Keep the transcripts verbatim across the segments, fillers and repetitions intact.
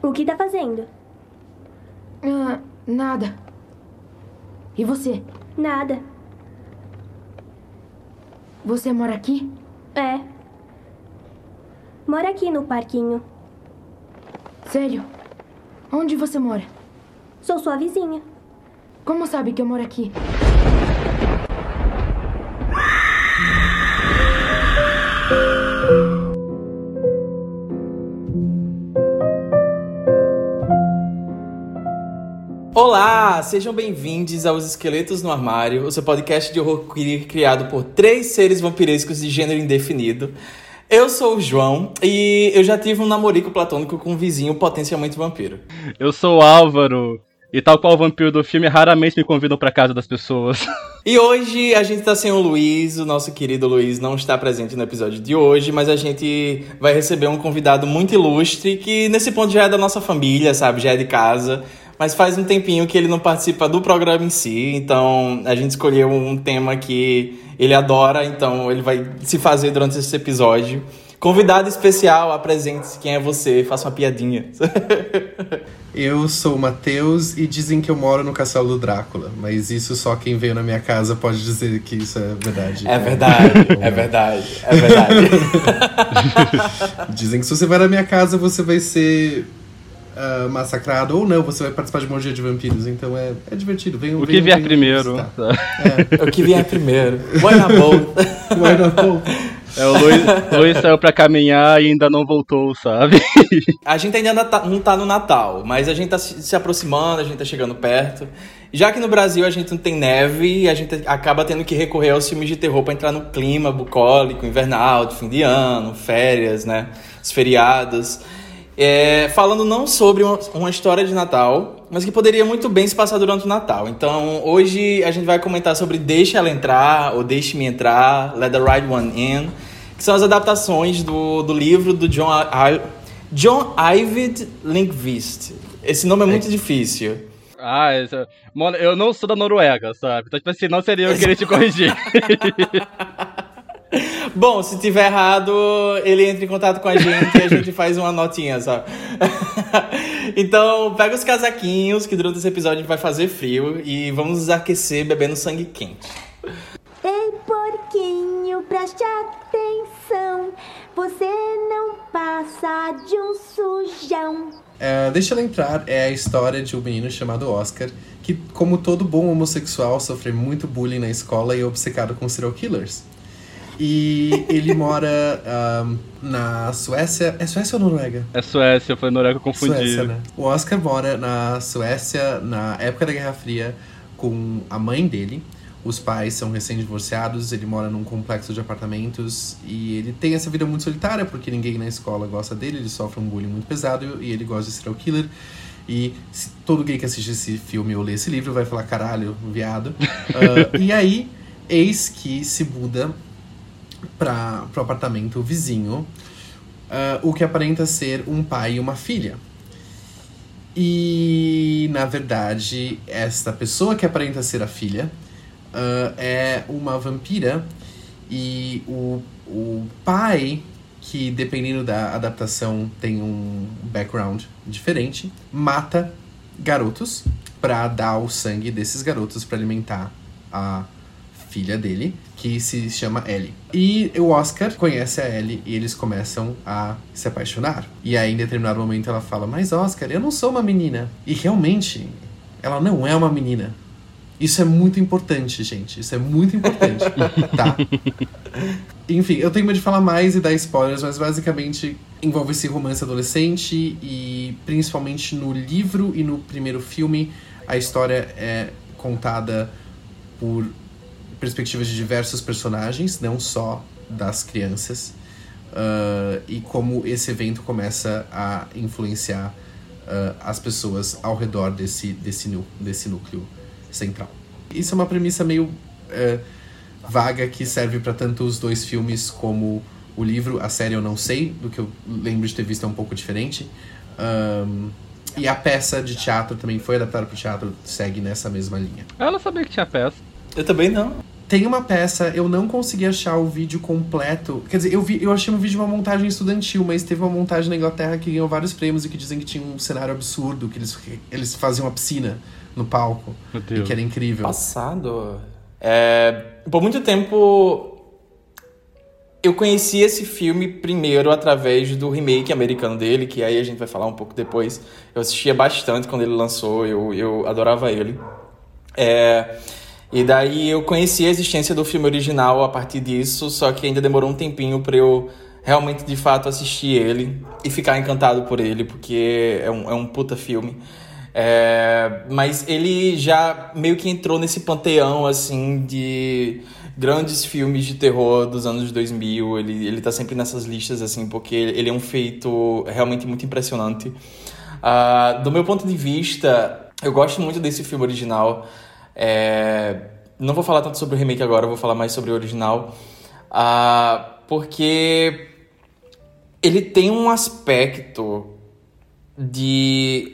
O que tá fazendo? Ah, nada. E você? Nada. Você mora aqui? É. Mora aqui no parquinho. Sério? Onde você mora? Sou sua vizinha. Como sabe que eu moro aqui? Olá, sejam bem-vindos aos Esqueletos no Armário, o seu podcast de horror queer criado por três seres vampirescos de gênero indefinido. Eu sou o João e eu já tive um namorico platônico com um vizinho potencialmente vampiro. Eu sou o Álvaro e, tal qual o vampiro do filme, raramente me convidam pra casa das pessoas. E hoje a gente tá sem o Luiz, o nosso querido Luiz não está presente no episódio de hoje, mas a gente vai receber um convidado muito ilustre que nesse ponto já é da nossa família, sabe, já é de casa. Mas faz um tempinho que ele não participa do programa em si, então a gente escolheu um tema que ele adora, então ele vai se fazer durante esse episódio. Convidado especial, apresente-se, quem é você, faça uma piadinha. Eu sou o Matheus e dizem que eu moro no castelo do Drácula, mas isso só quem veio na minha casa pode dizer que isso é verdade. É verdade, é verdade, é verdade. Dizem que se você vai na minha casa você vai ser... Uh, massacrado ou não, você vai participar de uma orgia de vampiros, então é, é divertido. Venham, o que venham, vier venham primeiro. É. O que vier primeiro. Vai na boa. Vai na boa. É, o Luiz, Luiz saiu pra caminhar e ainda não voltou, sabe? A gente ainda tá, não tá no Natal, mas a gente tá se aproximando, a gente tá chegando perto. Já que no Brasil a gente não tem neve, a gente acaba tendo que recorrer aos filmes de terror pra entrar no clima bucólico, invernal, de fim de ano, férias, né? Os feriados. É, falando não sobre uma, uma história de Natal, mas que poderia muito bem se passar durante o Natal. Então, hoje a gente vai comentar sobre Deixa Ela Entrar, ou Deixe-me Entrar, Let the Right One In, que são as adaptações do, do livro do John, I, John Ajvide Lindqvist. Esse nome é muito é. difícil. Ah, essa... Mano, eu não sou da Noruega, sabe? Então, tipo assim, não seria eu querer te corrigir. Bom, se tiver errado, ele entra em contato com a gente e a gente faz uma notinha, sabe? Então, pega os casaquinhos, que durante esse episódio a gente vai fazer frio, e vamos nos aquecer bebendo sangue quente. Ei, porquinho, preste atenção, você não passa de um sujão. É, Deixa Ela Entrar é a história de um menino chamado Oscar, que, como todo bom homossexual, sofre muito bullying na escola e é obcecado com serial killers. E ele mora um, na Suécia. É Suécia ou Noruega? É Suécia, foi Noruega, eu confundi. Suécia, né? O Oscar mora na Suécia na época da Guerra Fria com a mãe dele. Os pais são recém-divorciados, ele mora num complexo de apartamentos e ele tem essa vida muito solitária porque ninguém na escola gosta dele, ele sofre um bullying muito pesado e ele gosta de serial killer. E se todo gay que assiste esse filme ou lê esse livro vai falar, caralho, viado. Uh, e aí, eis que se muda para o apartamento vizinho, uh, o que aparenta ser um pai e uma filha. E, na verdade, esta pessoa que aparenta ser a filha uh, é uma vampira e o, o pai, que dependendo da adaptação tem um background diferente, mata garotos para dar o sangue desses garotos para alimentar a filha dele, que se chama Ellie. E o Oscar conhece a Ellie e eles começam a se apaixonar. E aí, em determinado momento, ela fala, mas Oscar, eu não sou uma menina. E realmente, ela não é uma menina. Isso é muito importante, gente. Isso é muito importante. Tá. Enfim, eu tenho medo de falar mais e dar spoilers, mas basicamente envolve esse romance adolescente e principalmente no livro e no primeiro filme, a história é contada por perspectivas de diversos personagens, não só das crianças, uh, e como esse evento começa a influenciar uh, as pessoas ao redor desse, desse, nu- desse núcleo central. Isso é uma premissa meio uh, vaga que serve para tanto os dois filmes como o livro. A série eu não sei, do que eu lembro de ter visto é um pouco diferente. Um, e a peça de teatro também foi adaptada para o teatro, segue nessa mesma linha. Eu não sabia que tinha peça. Eu também não. tem uma peça, eu não consegui achar o vídeo completo. Quer dizer, eu, vi, eu achei um vídeo de uma montagem estudantil, mas teve uma montagem na Inglaterra que ganhou vários prêmios e que dizem que tinha um cenário absurdo, que eles, eles faziam uma piscina no palco. Meu Deus. E que era incrível. Passado. É, por muito tempo, eu conheci esse filme primeiro através do remake americano dele, que aí a gente vai falar um pouco depois. Eu assistia bastante quando ele lançou, eu, eu adorava ele. É, e daí eu conheci a existência do filme original a partir disso, só que ainda demorou um tempinho pra eu realmente, de fato, assistir ele e ficar encantado por ele, porque é um, é um puta filme. É, mas ele já meio que entrou nesse panteão, assim, de grandes filmes de terror dos anos dois mil. Ele, ele tá sempre nessas listas, assim, porque ele é um feito realmente muito impressionante. Uh, do meu ponto de vista, eu gosto muito desse filme original. É, não vou falar tanto sobre o remake agora, eu vou falar mais sobre o original. Uh, porque ele tem um aspecto de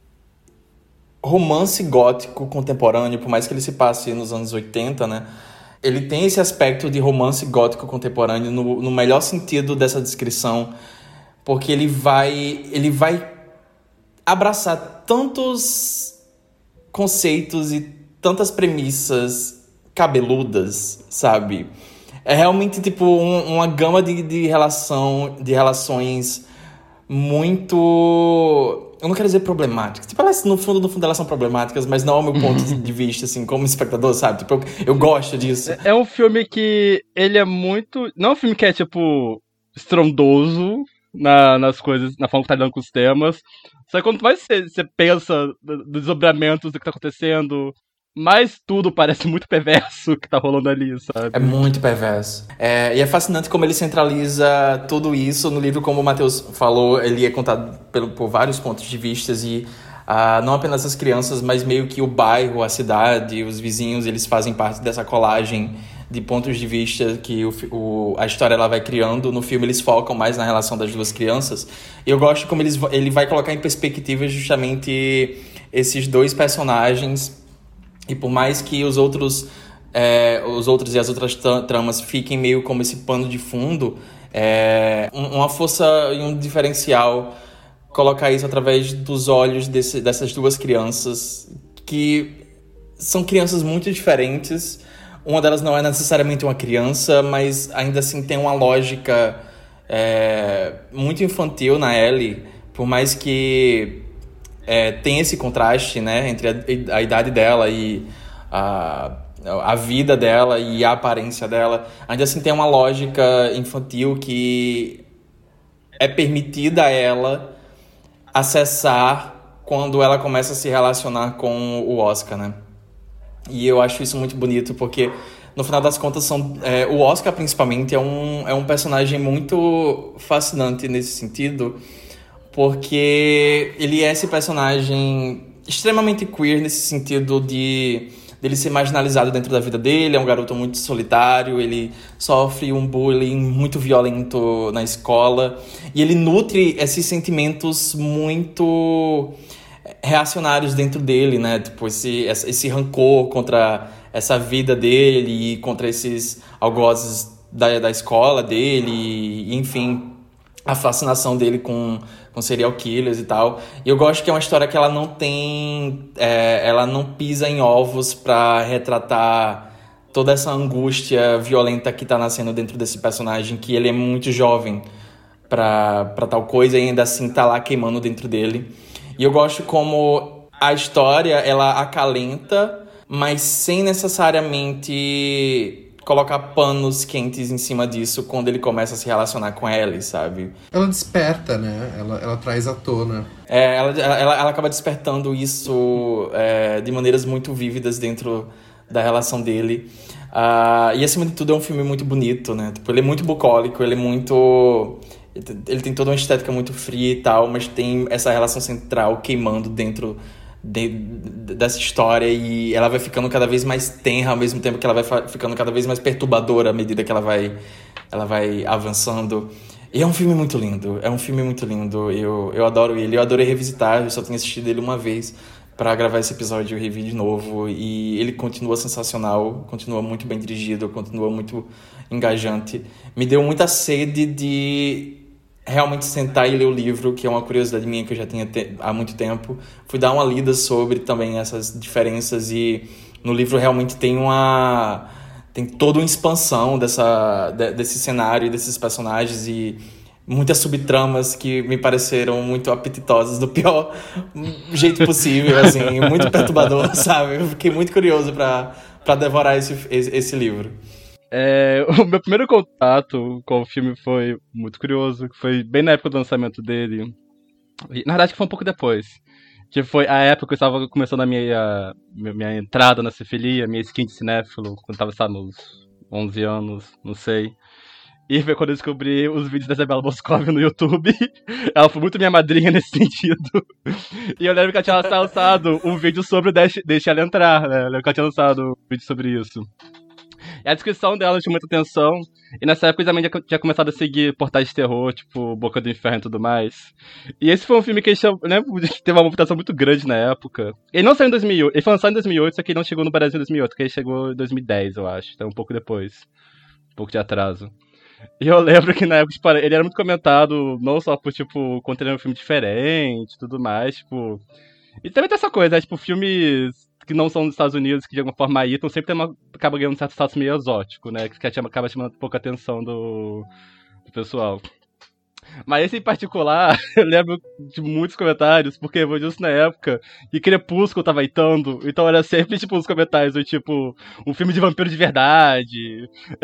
romance gótico contemporâneo, por mais que ele se passe nos anos oitenta, né? Ele tem esse aspecto de romance gótico contemporâneo no, no melhor sentido dessa descrição, porque ele vai, ele vai abraçar tantos conceitos e tantas premissas cabeludas, sabe? É realmente tipo um, uma gama de, de, relação, de relações muito... Eu não quero dizer problemáticas. Tipo, elas, no fundo, no fundo, elas são problemáticas, mas não é o meu ponto de vista, assim, como espectador, sabe? Tipo, eu, eu gosto disso. É um filme que ele é muito... Não é um filme que é, tipo, estrondoso na, nas coisas, na forma que tá lidando com os temas. Só que quanto mais você, você pensa dos desdobramentos do que tá acontecendo, mais tudo parece muito perverso que tá rolando ali, sabe? É muito perverso. É, e é fascinante como ele centraliza tudo isso no livro, como o Matheus falou, ele é contado pelo, por vários pontos de vista e uh, não apenas as crianças, mas meio que o bairro, a cidade, os vizinhos, eles fazem parte dessa colagem de pontos de vista que o, o, a história ela vai criando. No filme eles focam mais na relação das duas crianças. E eu gosto como eles, ele vai colocar em perspectiva justamente esses dois personagens. E por mais que os outros, é, os outros e as outras tramas fiquem meio como esse pano de fundo, é uma força e um diferencial colocar isso através dos olhos desse, dessas duas crianças, que são crianças muito diferentes. Uma delas não é necessariamente uma criança, mas ainda assim tem uma lógica é, muito infantil na Ellie, por mais que... É, tem esse contraste, né, entre a, a idade dela e a, a vida dela e a aparência dela. Ainda assim tem uma lógica infantil que é permitida a ela acessar quando ela começa a se relacionar com o Oscar, né? E eu acho isso muito bonito, porque no final das contas são, é, o Oscar principalmente é um, é um personagem muito fascinante nesse sentido, porque ele é esse personagem extremamente queer nesse sentido de dele ser marginalizado dentro da vida dele. É um garoto muito solitário, ele sofre um bullying muito violento na escola e ele nutre esses sentimentos muito reacionários dentro dele, né? Tipo, esse, esse rancor contra essa vida dele e contra esses algozes da, da escola dele, e, enfim, a fascinação dele com, com serial killers e tal. E eu gosto que é uma história que ela não tem... É, ela não pisa em ovos pra retratar toda essa angústia violenta que tá nascendo dentro desse personagem, que ele é muito jovem pra, pra tal coisa e ainda assim tá lá queimando dentro dele. E eu gosto como a história, ela acalenta, mas sem necessariamente colocar panos quentes em cima disso quando ele começa a se relacionar com Ellie, sabe? Ela desperta, né? Ela, ela traz à tona. É, ela, ela, ela acaba despertando isso é, de maneiras muito vívidas dentro da relação dele. Uh, e, acima de tudo, é um filme muito bonito, né? Tipo, ele é muito bucólico, ele é muito... Ele tem toda uma estética muito fria e tal, mas tem essa relação central queimando dentro de, de, dessa história, e ela vai ficando cada vez mais tenra ao mesmo tempo que ela vai ficando cada vez mais perturbadora à medida que ela vai, ela vai avançando. E é um filme muito lindo, é um filme muito lindo. Eu, eu adoro ele, eu adorei revisitar, eu só tinha assistido ele uma vez pra gravar esse episódio, eu revi de novo, e ele continua sensacional, continua muito bem dirigido, continua muito engajante. Me deu muita sede de realmente sentar e ler o livro, que é uma curiosidade minha que eu já tinha te- há muito tempo. Fui dar uma lida sobre também essas diferenças, e no livro realmente tem uma... tem toda uma expansão dessa, de- desse cenário e desses personagens, e muitas subtramas que me pareceram muito apetitosas, do pior jeito possível, assim, muito perturbador, sabe? Eu fiquei muito curioso pra, pra devorar esse, esse, esse livro. É, o meu primeiro contato com o filme foi muito curioso, que foi bem na época do lançamento dele. E, na verdade, que foi um pouco depois. Que foi a época que eu estava começando a minha, minha, minha entrada na cinefilia, minha skin de cinéfilo, quando eu tava, sabe, nos onze anos, não sei. E foi quando eu descobri os vídeos da Isabela Boscov no YouTube. Ela foi muito minha madrinha nesse sentido. E eu lembro que ela tinha lançado um vídeo sobre o Deixe, Deixe Ela Entrar, né? Eu lembro que ela tinha lançado um vídeo sobre isso. E a descrição dela tinha muita atenção. E nessa época eu também já tinha começado a seguir portais de terror, tipo Boca do Inferno e tudo mais. E esse foi um filme que eu lembro que teve uma movimentação muito grande na época. Ele não saiu em dois mil e oito, ele foi lançado em dois mil e oito, só que ele não chegou no Brasil em dois mil e oito, que ele chegou em dois mil e dez, eu acho. Então um pouco depois. Um pouco de atraso. E eu lembro que na época, tipo, ele era muito comentado, não só por, tipo, quando ele era um filme diferente e tudo mais, tipo... E também tem essa coisa, né, tipo, filmes que não são dos Estados Unidos, que de alguma forma aí, então sempre tem uma, acaba ganhando um certo status meio exótico, né, que acaba chamando pouca atenção do, do pessoal. Mas esse em particular, eu lembro de muitos comentários, porque foi justo na época que Crepúsculo tava hitando, então era sempre, tipo, uns comentários do tipo, um filme de vampiro de verdade,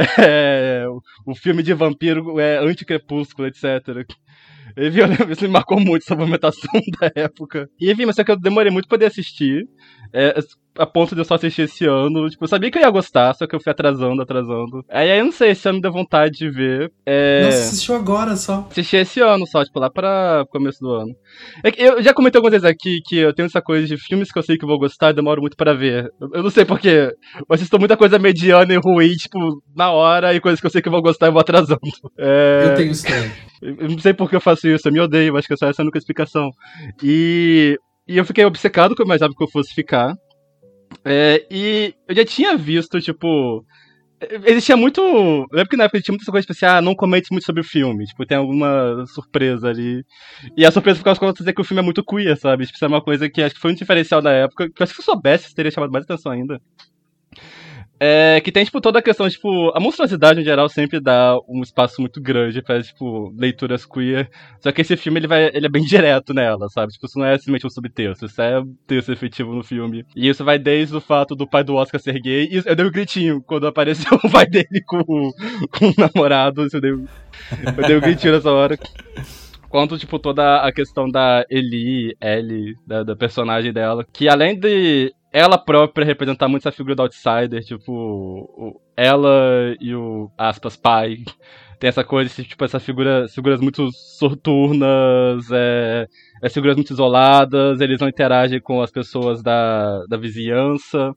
é, um filme de vampiro é, anti-Crepúsculo, etcétera. Enfim, eu lembro, isso me marcou muito, essa movimentação da época. E enfim, mas só que eu demorei muito pra poder assistir, é, a ponto de eu só assistir esse ano. Tipo, eu sabia que eu ia gostar, só que eu fui atrasando, atrasando. Aí, aí eu não sei, esse ano me deu vontade de ver. É... Nossa, você assistiu agora só. Assisti esse ano só, tipo, lá pra começo do ano. É que eu já comentei algumas vezes aqui que eu tenho essa coisa de filmes que eu sei que eu vou gostar e demoro muito pra ver. Eu, eu não sei porquê. Eu assisto muita coisa mediana e ruim, tipo, na hora, e coisas que eu sei que eu vou gostar e vou atrasando. É... Eu tenho isso também. Eu não sei por que eu faço isso, eu me odeio, acho que essa é a única explicação. E, e eu fiquei obcecado com o que eu imaginava que eu fosse ficar. É, e eu já tinha visto, tipo... Existia muito... Eu lembro que na época tinha muita coisa, tipo assim, ah, não comente muito sobre o filme. Tipo, tem alguma surpresa ali. E a surpresa ficava com dizer que o filme é muito queer, sabe? Tipo, isso é uma coisa que acho que foi um diferencial na época. Que eu acho que se eu soubesse, isso teria chamado mais atenção ainda. É, que tem, tipo, toda a questão, tipo, a monstruosidade, em geral, sempre dá um espaço muito grande pra, tipo, leituras queer. Só que esse filme, ele, vai, ele é bem direto nela, sabe? Tipo, isso não é simplesmente um subtexto, isso é um texto efetivo no filme. E isso vai desde o fato do pai do Oscar ser gay, e eu dei um gritinho quando apareceu o pai dele com, com o namorado, eu dei, eu dei um gritinho nessa hora. Quanto, tipo, toda a questão da Ellie, Ellie, da, da personagem dela, que além de ela própria representar muito essa figura do outsider, tipo, o, ela e o, aspas, pai, tem essa coisa, tipo, essa figura, figuras muito soturnas, é, é, figuras muito isoladas, eles não interagem com as pessoas da, da vizinhança,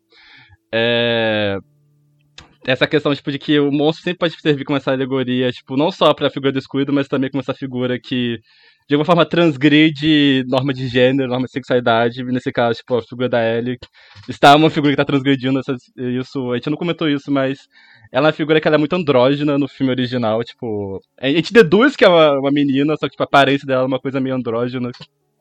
é... Essa questão, tipo, de que o monstro sempre pode servir como essa alegoria, tipo, não só pra figura do excluído, mas também como essa figura que, de alguma forma, transgride norma de gênero, norma de sexualidade. Nesse caso, tipo, a figura da Ellie está uma figura que tá transgredindo essa, isso. A gente não comentou isso, mas ela é uma figura que ela é muito andrógena no filme original, tipo... A gente deduz que é uma, uma menina, só que, tipo, a aparência dela é uma coisa meio andrógena.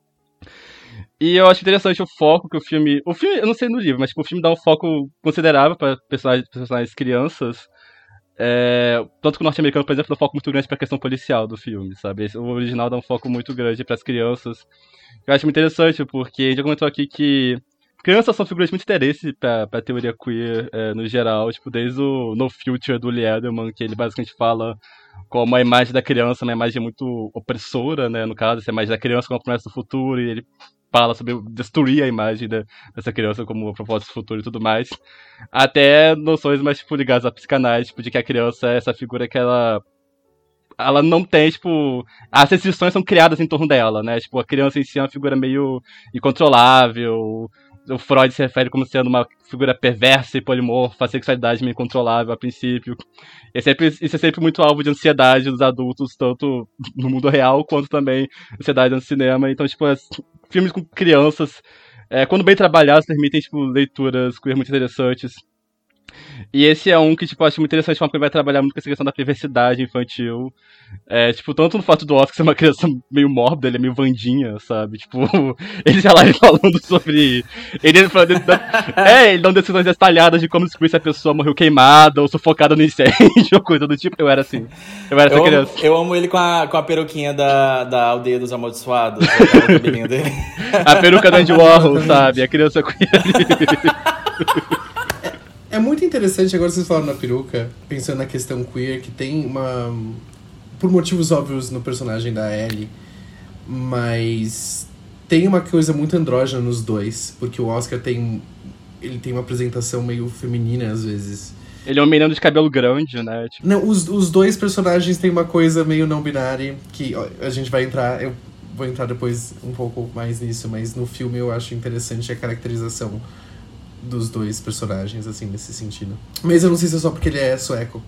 E eu acho interessante o foco que o filme... O filme, eu não sei no livro, mas tipo, o filme dá um foco considerável para personagens, personagens crianças. É, tanto que o norte-americano, por exemplo, dá um foco muito grande pra questão policial do filme, sabe? O original dá um foco muito grande para as crianças. Eu acho muito interessante, porque a gente já comentou aqui que crianças são figuras de muito interesse pra, pra teoria queer é, no geral, tipo, desde o No Future do Lee Edelman, que ele basicamente fala como a imagem da criança é uma imagem muito opressora, né, no caso, essa imagem da criança como a promessa do futuro, e ele fala sobre destruir a imagem da, dessa criança como propósito futuro e tudo mais, até noções mais, tipo, ligadas à psicanálise, tipo, de que a criança é essa figura que ela ela não tem, tipo... As restrições são criadas em torno dela, né? Tipo, a criança em si é uma figura meio incontrolável. O Freud se refere como sendo uma figura perversa e polimorfa, a sexualidade meio incontrolável a princípio. E é sempre, isso é sempre muito alvo de ansiedade dos adultos, tanto no mundo real, quanto também ansiedade no cinema. Então, tipo, as, filmes com crianças É, quando bem trabalhados, permitem, tipo, leituras queer muito interessantes. E esse é um que, tipo, eu acho muito interessante, porque ele vai trabalhar muito com essa questão da privacidade infantil. É, tipo, tanto no fato do Oscar ser uma criança meio mórbida, ele é meio Vandinha, sabe? Tipo, ele já lá ele falando sobre... Ele falando... É, ele dando decisões detalhadas de como descobrir se a pessoa morreu queimada ou sufocada no incêndio, ou coisa do tipo. Eu era assim. Eu era essa eu criança. Amo, eu amo ele com a, com a peruquinha da, da Aldeia dos Amaldiçoados, o cabelinho dele. A peruca da Andy Warhol, sabe? A criança com ele. É muito interessante, agora vocês falaram na peruca, pensando na questão queer, que tem uma... Por motivos óbvios no personagem da Ellie, mas tem uma coisa muito andrógena nos dois, porque o Oscar tem... Ele tem uma apresentação meio feminina, às vezes. Ele é um menino de cabelo grande, né? Tipo... Não, os, os dois personagens têm uma coisa meio não binária, que ó, a gente vai entrar... Eu vou entrar depois um pouco mais nisso, mas no filme eu acho interessante a caracterização dos dois personagens, assim, nesse sentido. Mas eu não sei se é só porque ele é sueco.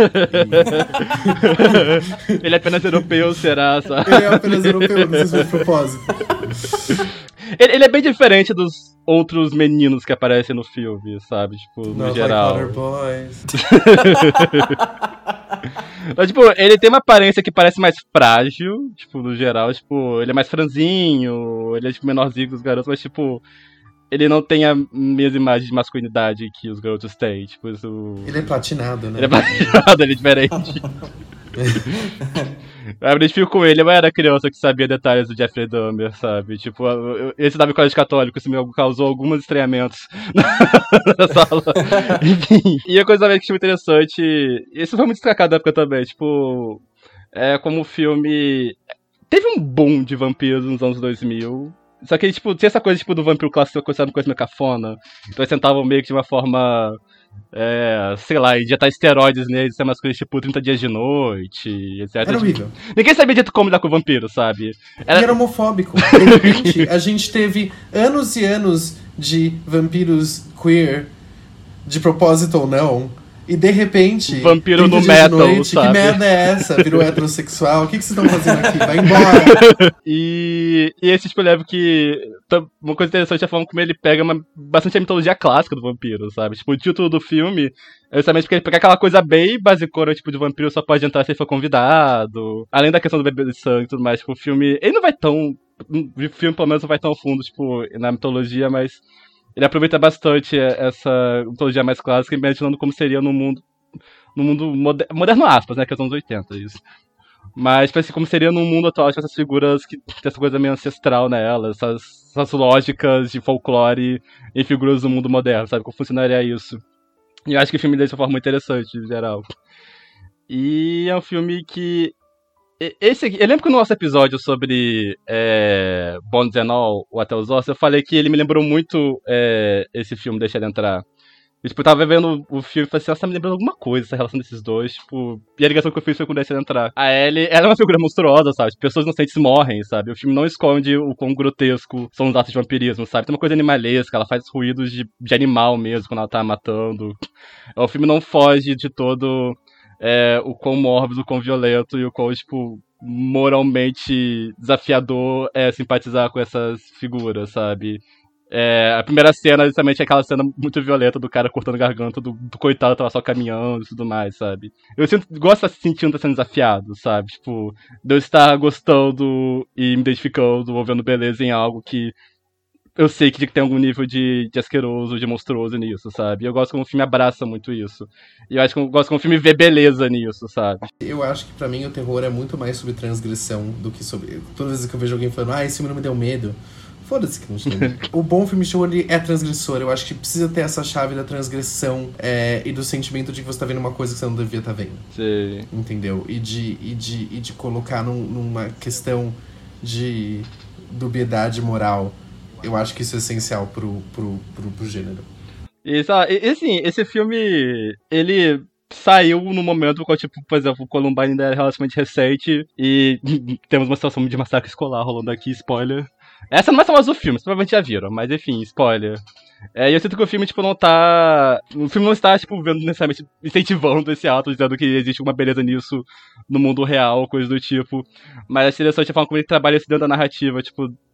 e... ele é apenas europeu, será? Sabe? Ele é apenas europeu, não sei se foi de propósito. ele, ele é bem diferente dos outros meninos que aparecem no filme, sabe? Tipo, no Not geral. Like boys. Mas, tipo, ele tem uma aparência que parece mais frágil, tipo, no geral. Tipo, ele é mais franzinho, ele é, tipo, menorzinho que os garotos, mas, tipo... Ele não tem a mesma imagem de masculinidade que os garotos têm. Tipo, isso... Ele é platinado, né? Ele é platinado, ele é diferente. Eu identifico com ele, eu era criança que sabia detalhes do Jeffrey Dahmer, sabe? Tipo, eu, esse dava colégio católico, isso me causou alguns estranhamentos na sala. Enfim. E a coisa também que achei interessante, isso foi muito destacado na época também, tipo, é como o filme... Teve um boom de vampiros nos anos dois mil... Só que, tipo, tinha essa coisa, tipo, do vampiro clássico, coisa uma coisa meio cafona. Então eles tentavam meio que de uma forma, é, sei lá, injetar esteroides neles, ser umas coisas, tipo, trinta dias de noite, etcétera. Era horrível. Ninguém sabia de como lidar com o vampiro, sabe? Era... E era homofóbico. De repente, a gente teve anos e anos de vampiros queer, de propósito ou não. E de repente... Vampiro no metal, noite, sabe? Que merda é essa? Virou heterossexual? O que, que vocês estão fazendo aqui? Vai embora! e, e esse, tipo, eu levo que... Uma coisa interessante é a forma como ele pega uma, bastante a mitologia clássica do vampiro, sabe? Tipo, o título do filme é justamente porque ele pega aquela coisa bem basicona, tipo, de vampiro só pode entrar se ele for convidado. Além da questão do bebê de sangue e tudo mais, tipo, o filme... Ele não vai tão... O filme, pelo menos, não vai tão fundo, tipo, na mitologia, mas... Ele aproveita bastante essa mitologia mais clássica, imaginando como seria no mundo, no mundo moder, moderno, aspas, né, que é os anos oitenta, isso. Mas parece como seria no mundo atual, com essas figuras que tem essa coisa meio ancestral nelas, essas, essas lógicas de folclore em figuras do mundo moderno, sabe? Como funcionaria isso. E eu acho que o filme dele é uma forma muito interessante, em geral. E é um filme que... Esse aqui, eu lembro que no nosso episódio sobre é, Bones and All, o Até os Ossos, eu falei que ele me lembrou muito é, esse filme Deixa Ele Entrar. Eu, tipo, eu tava vendo o filme e falei assim, nossa, tá me lembrando alguma coisa, essa relação desses dois, tipo... E a ligação que eu fiz foi com Deixa Ele Entrar. A Ellie, ela é uma figura monstruosa, sabe? Pessoas inocentes morrem, sabe? O filme não esconde o quão grotesco são os atos de vampirismo, sabe? Tem uma coisa animalesca, ela faz ruídos de, de animal mesmo quando ela tá matando. O filme não foge de todo... É, o quão mórbido, o quão violento e o quão, tipo, moralmente desafiador é simpatizar com essas figuras, sabe? É, a primeira cena, justamente, é aquela cena muito violenta do cara cortando a garganta do, do coitado que tava só caminhando e tudo mais, sabe? Eu sinto, gosto de estar se sentindo sendo desafiado, sabe? Tipo, de eu estar gostando e me identificando, ou vendo beleza em algo que eu sei que tem algum nível de, de asqueroso, de monstruoso nisso, sabe? Eu gosto como o filme abraça muito isso. E eu acho que eu gosto como o filme vê beleza nisso, sabe? Eu acho que pra mim o terror é muito mais sobre transgressão do que sobre... Toda vez que eu vejo alguém falando, ah, esse filme não me deu medo. Foda-se que não te deu medo. O bom filme de terror, ele é transgressor. Eu acho que precisa ter essa chave da transgressão é, e do sentimento de que você tá vendo uma coisa que você não devia estar vendo. Sim. Entendeu? E de, e de, e de colocar num, numa questão de dubiedade moral. Eu acho que isso é essencial pro, pro, pro, pro gênero. Isso, ah, e, assim, esse filme, ele saiu no momento quando, tipo, por exemplo, o Columbine ainda era relativamente recente e temos uma situação de massacre escolar rolando aqui, spoiler. Essa não é a famosa do filme, vocês provavelmente já viram, mas enfim, spoiler. É, e eu sinto que o filme, tipo, não tá... O filme não está, tipo, vendo necessariamente, incentivando esse ato, dizendo que existe uma beleza nisso no mundo real, coisa do tipo. Mas é interessante a forma como ele trabalha isso dentro da narrativa, tipo...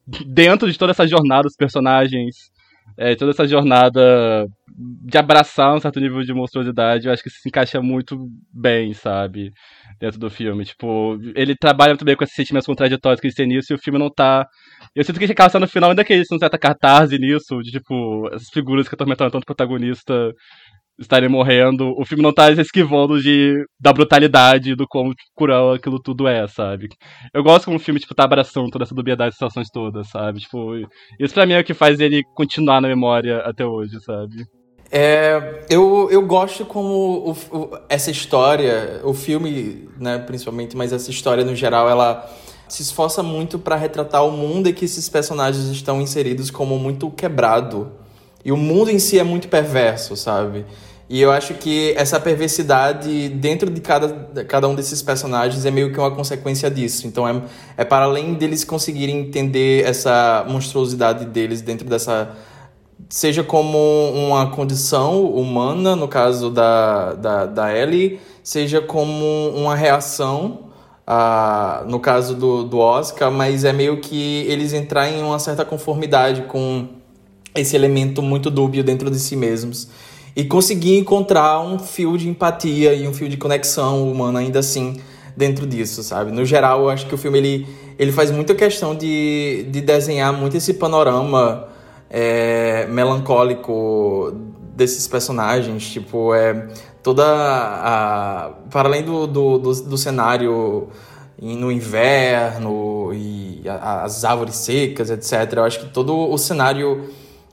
dentro de toda essa jornada dos personagens, é, toda essa jornada de abraçar um certo nível de monstruosidade, eu acho que isso se encaixa muito bem, sabe? Dentro do filme. Tipo, ele trabalha muito bem com esses sentimentos contraditórios que eles têm nisso, e o filme não tá... Eu sinto que acaba no final, ainda que eles não certa catarse nisso, de tipo, essas figuras que atormentam tanto o protagonista estarem morrendo, o filme não tá esquivando de, da brutalidade, do quão cruel aquilo tudo é, sabe? Eu gosto como o filme, tipo, tá abraçando toda essa dubiedade das situações todas, sabe? Tipo, isso pra mim é o que faz ele continuar na memória até hoje, sabe? É, eu, eu gosto como o, o, essa história, o filme, né, principalmente, mas essa história no geral, ela se esforça muito pra retratar o mundo em que esses personagens estão inseridos como muito quebrado. E o mundo em si é muito perverso, sabe? E eu acho que essa perversidade dentro de cada, cada um desses personagens é meio que uma consequência disso. Então é, é para além deles conseguirem entender essa monstruosidade deles dentro dessa... Seja como uma condição humana, no caso da, da, da Ellie, seja como uma reação, uh, no caso do, do Oscar, mas é meio que eles entrarem em uma certa conformidade com esse elemento muito dúbio dentro de si mesmos. E conseguir encontrar um fio de empatia e um fio de conexão humana ainda assim dentro disso, sabe? No geral, eu acho que o filme ele, ele faz muita questão de, de desenhar muito esse panorama é, melancólico desses personagens. Tipo, é, toda a... Para além do, do, do, do cenário no inverno e as árvores secas, etcétera, eu acho que todo o cenário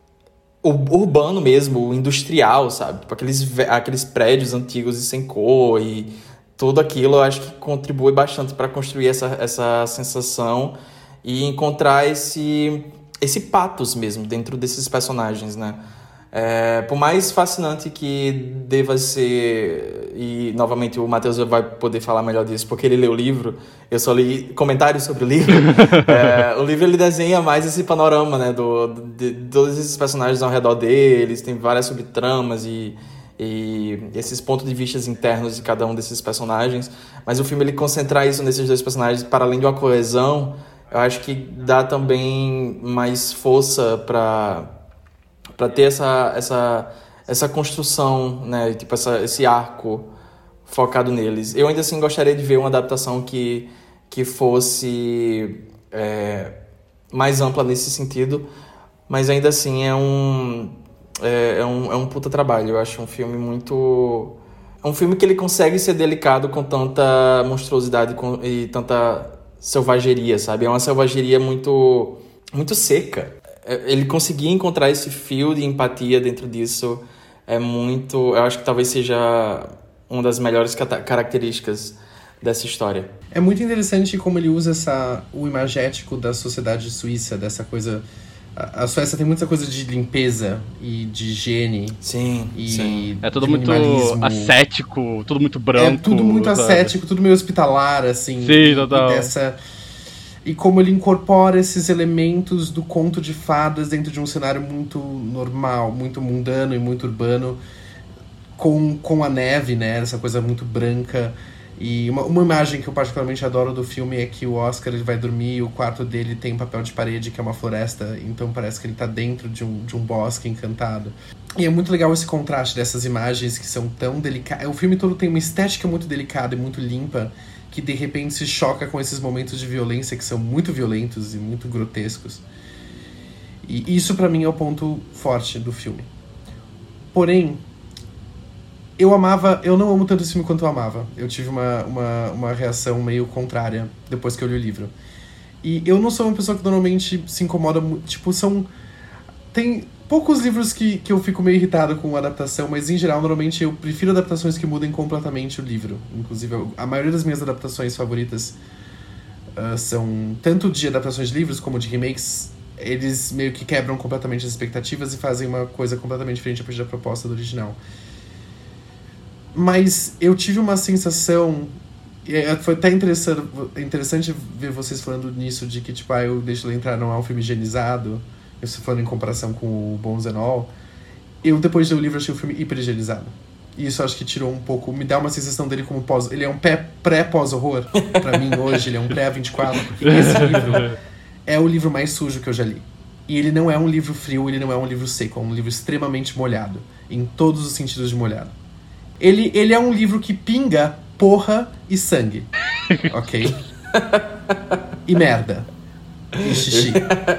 urbano mesmo, o industrial, sabe? Tipo, aqueles, aqueles prédios antigos e sem cor e tudo aquilo, eu acho que contribui bastante para construir essa, essa sensação e encontrar esse, esse pathos mesmo dentro desses personagens, né? É, por mais fascinante que deva ser, e novamente o Matheus vai poder falar melhor disso porque ele leu o livro, eu só li comentários sobre o livro. é, o livro ele desenha mais esse panorama, né, do, de, de todos esses personagens ao redor deles, tem várias subtramas e, e esses pontos de vista internos de cada um desses personagens, mas o filme ele concentrar isso nesses dois personagens para além de uma coesão, eu acho que dá também mais força para para ter essa, essa, essa construção, né? Tipo, essa, esse arco focado neles. Eu ainda assim gostaria de ver uma adaptação que, que fosse é, mais ampla nesse sentido, mas ainda assim é um, é, é, um, é um puta trabalho. Eu acho um filme muito... É um filme que ele consegue ser delicado com tanta monstruosidade e tanta selvageria, sabe? É uma selvageria muito, muito seca. Ele conseguir encontrar esse fio de empatia dentro disso é muito... Eu acho que talvez seja uma das melhores características dessa história. É muito interessante como ele usa essa, o imagético da sociedade suíça, dessa coisa... A Suécia tem muita coisa de limpeza e de higiene. Sim, e sim. É tudo muito ascético, tudo muito branco. É tudo muito sabe? ascético, tudo meio hospitalar, assim. Sim, total. E dessa... E como ele incorpora esses elementos do conto de fadas dentro de um cenário muito normal, muito mundano e muito urbano, com, com a neve, né? Essa coisa muito branca. E uma, uma imagem que eu particularmente adoro do filme é que o Oscar ele vai dormir e o quarto dele tem papel de parede, que é uma floresta. Então parece que ele tá dentro de um, de um bosque encantado. E é muito legal esse contraste dessas imagens que são tão delicadas. O filme todo tem uma estética muito delicada e muito limpa, que de repente se choca com esses momentos de violência que são muito violentos e muito grotescos. E isso pra mim é o ponto forte do filme. Porém, eu amava... Eu não amo tanto esse filme quanto eu amava. Eu tive uma, uma, uma reação meio contrária depois que eu li o livro. E eu não sou uma pessoa que normalmente se incomoda muito. Tipo, são... Tem poucos livros que, que eu fico meio irritado com a adaptação, mas em geral, normalmente eu prefiro adaptações que mudem completamente o livro. Inclusive, eu, a maioria das minhas adaptações favoritas uh, são tanto de adaptações de livros como de remakes. Eles meio que quebram completamente as expectativas e fazem uma coisa completamente diferente a partir da proposta do original. Mas eu tive uma sensação... É, foi até interessante, interessante ver vocês falando nisso, de que tipo, ah, eu Deixo Ela Entrar não é um filme higienizado. Eu estou falando em comparação com o Bones and All. Eu, depois de ler o livro, achei o filme hiper higienizado. E isso acho que tirou um pouco... Me dá uma sensação dele como pós... Ele é um pré-pós-horror. Pra mim, hoje, ele é um pré-vinte e quatro. Porque esse livro é o livro mais sujo que eu já li. E ele não é um livro frio, ele não é um livro seco, é um livro extremamente molhado. Em todos os sentidos de molhado. Ele, ele é um livro que pinga porra e sangue. Ok? E merda. E xixi.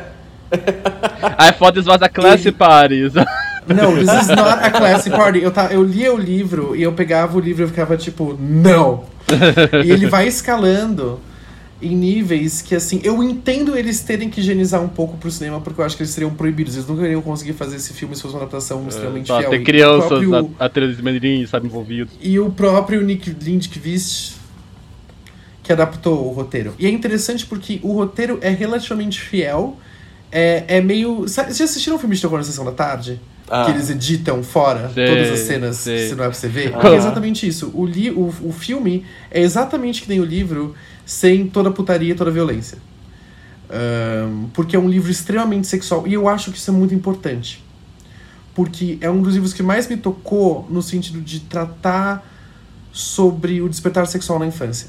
I thought this was a classy Ele- party. Não, this is not a classy party. Eu, tá, eu lia o livro e eu pegava o livro e eu ficava tipo, não! E ele vai escalando em níveis que, assim, eu entendo eles terem que higienizar um pouco pro cinema, porque eu acho que eles seriam proibidos. Eles nunca iriam conseguir fazer esse filme se fosse uma adaptação extremamente Só fiel. ter E o crianças, próprio- a- atores maneirinhos, sabe, envolvidos. E o próprio Nick Lindqvist que adaptou o roteiro. E é interessante porque o roteiro é relativamente fiel. É, é meio... Sabe, vocês já assistiram um filme de terror na Sessão da Tarde? Ah. Que eles editam fora Sei, todas as cenas sei. que não é pra você ver? Ah. É exatamente isso. O, li, o, o filme é exatamente que nem o livro, sem toda a putaria e toda a violência. Ahn, porque é um livro extremamente sexual. E eu acho que isso é muito importante. Porque é um dos livros que mais me tocou no sentido de tratar sobre o despertar sexual na infância.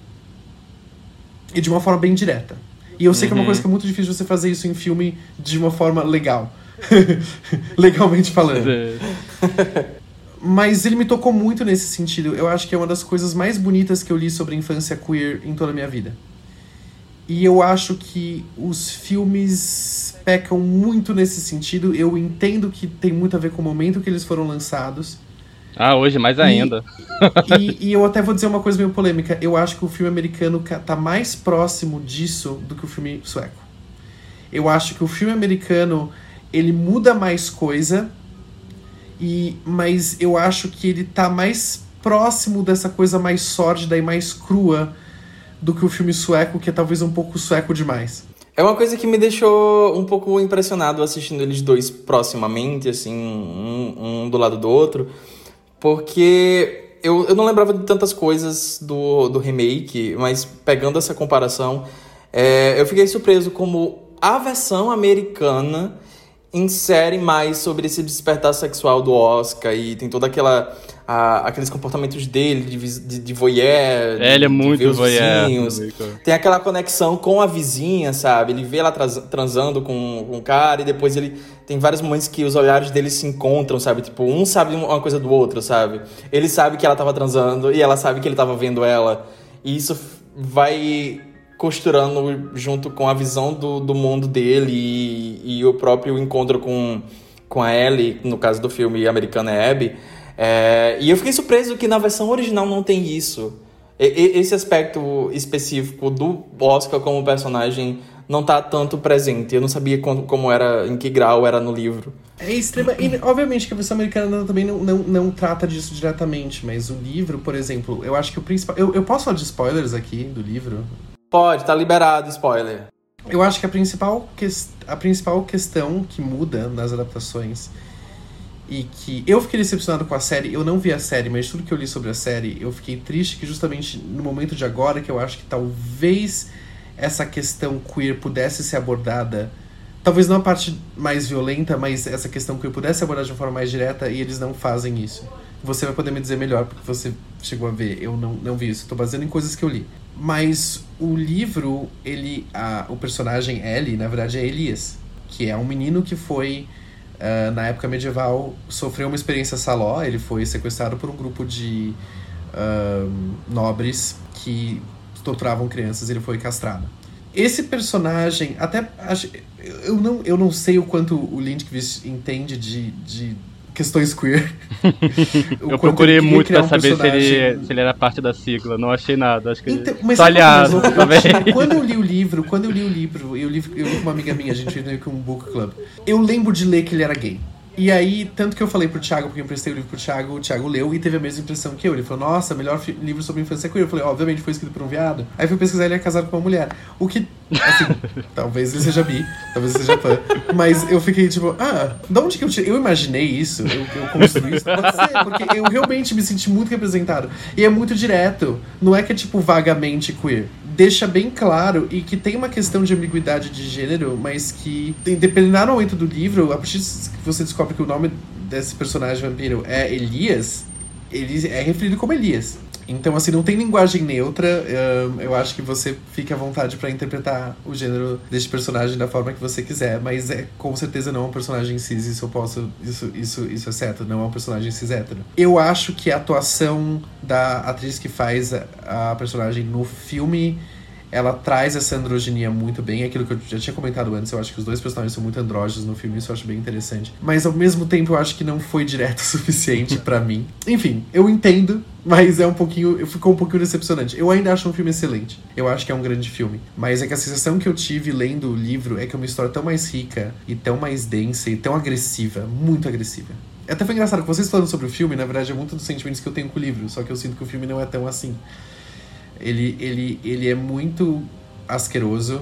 E de uma forma bem direta. E eu sei que é uma coisa que é muito difícil você fazer isso em filme de uma forma legal. Legalmente falando. Mas ele me tocou muito nesse sentido. Eu acho que é uma das coisas mais bonitas que eu li sobre infância queer em toda a minha vida. E eu acho que os filmes pecam muito nesse sentido. Eu entendo que tem muito a ver com o momento que eles foram lançados. Ah, hoje mais ainda. E, e eu até vou dizer uma coisa meio polêmica. Eu acho que o filme americano ca- tá mais próximo disso do que o filme sueco. Eu acho que o filme americano, ele muda mais coisa, e, mas eu acho que ele tá mais próximo dessa coisa mais sórdida e mais crua do que o filme sueco, que é talvez um pouco sueco demais. É uma coisa que me deixou um pouco impressionado assistindo eles dois proximamente, assim, um, um do lado do outro, porque eu, eu não lembrava de tantas coisas do, do remake, mas pegando essa comparação, é, eu fiquei surpreso como a versão americana insere mais sobre esse despertar sexual do Oscar e tem toda aquela a, aqueles comportamentos dele de, vis- de, de voyeur, É, ele é de, muito de ver os voyeur. vizinhos. Tem aquela conexão com a vizinha, sabe? Ele vê ela tras- transando com, com o cara e depois ele tem vários momentos que os olhares dele se encontram, sabe? Tipo, um sabe uma coisa do outro, sabe? Ele sabe que ela tava transando e ela sabe que ele tava vendo ela. E isso f- vai costurando junto com a visão do, do mundo dele e, e o próprio encontro com, com a Ellie, no caso do filme americano é Abby. É, e eu fiquei surpreso que na versão original não tem isso. E, e, esse aspecto específico do Oscar como personagem não tá tanto presente. Eu não sabia como, como era, em que grau era no livro. É extrema... E, obviamente que a versão americana também não, não, não trata disso diretamente, mas o livro, por exemplo, eu acho que o principal... Eu, eu posso falar de spoilers aqui do livro? Pode, tá liberado, spoiler. Eu acho que a principal, que... a principal questão que muda nas adaptações e que eu fiquei decepcionado com a série, eu não vi a série, mas tudo que eu li sobre a série, eu fiquei triste que justamente no momento de agora, que eu acho que talvez essa questão queer pudesse ser abordada, talvez não a parte mais violenta, mas essa questão queer pudesse ser abordada de uma forma mais direta, e eles não fazem isso. Você vai poder me dizer melhor, porque você chegou a ver, eu não, não vi isso, estou baseando em coisas que eu li. Mas o livro, ele, a, o personagem Ellie, na verdade é Elias, que é um menino que foi, uh, na época medieval, sofreu uma experiência saló. Ele foi sequestrado por um grupo de uh, nobres que torturavam crianças e ele foi castrado. Esse personagem, até acho, eu, não, eu não sei o quanto o Lindqvist entende de, de questões queer. Eu procurei muito pra um saber se personagem... ele, se ele era parte da sigla. Não achei nada. Acho que Então, ele... mas só sabe aliado, qual que é o tá mais louco? Eu bem? tinha- Quando eu li o livro, quando eu li o livro, eu li, eu li com uma amiga minha, a gente fez meio que um book club. Eu lembro de ler que ele era gay. E aí, tanto que eu falei pro Thiago, porque eu emprestei o livro pro Thiago, o Thiago leu e teve a mesma impressão que eu. Ele falou, nossa, melhor fi- livro sobre infância queer. Eu falei, obviamente foi escrito por um viado. Aí fui pesquisar, ele é casado com uma mulher. O que, assim, talvez ele seja bi, talvez ele seja fã. Mas eu fiquei tipo, ah, de onde que eu tirei? Eu imaginei isso, eu, eu construí isso. Pode ser, porque eu realmente me senti muito representado. E é muito direto, não é que é tipo vagamente queer. Deixa bem claro, e que tem uma questão de ambiguidade de gênero, mas que, dependendo do momento do livro, a partir que você descobre que o nome desse personagem vampiro é Elias, ele é referido como Elias. Então, assim, não tem linguagem neutra. Uh, eu acho que você fica à vontade pra interpretar o gênero deste personagem da forma que você quiser. Mas é, com certeza não é um personagem cis, isso eu posso... Isso, isso, isso é certo, não é um personagem cis hétero. Eu acho que a atuação da atriz que faz a, a personagem no filme... Ela traz essa androginia muito bem. Aquilo que eu já tinha comentado antes. Eu acho que os dois personagens são muito andrógenos no filme. Isso eu acho bem interessante. Mas ao mesmo tempo eu acho que não foi direto o suficiente pra mim. Enfim, eu entendo. Mas é um pouquinho... Ficou um pouquinho decepcionante. Eu ainda acho um filme excelente. Eu acho que é um grande filme. Mas é que a sensação que eu tive lendo o livro é que é uma história tão mais rica e tão mais densa e tão agressiva. Muito agressiva. Até foi engraçado que vocês falando sobre o filme, na verdade, é muito dos sentimentos que eu tenho com o livro. Só que eu sinto que o filme não é tão assim. Ele, ele, ele é muito asqueroso.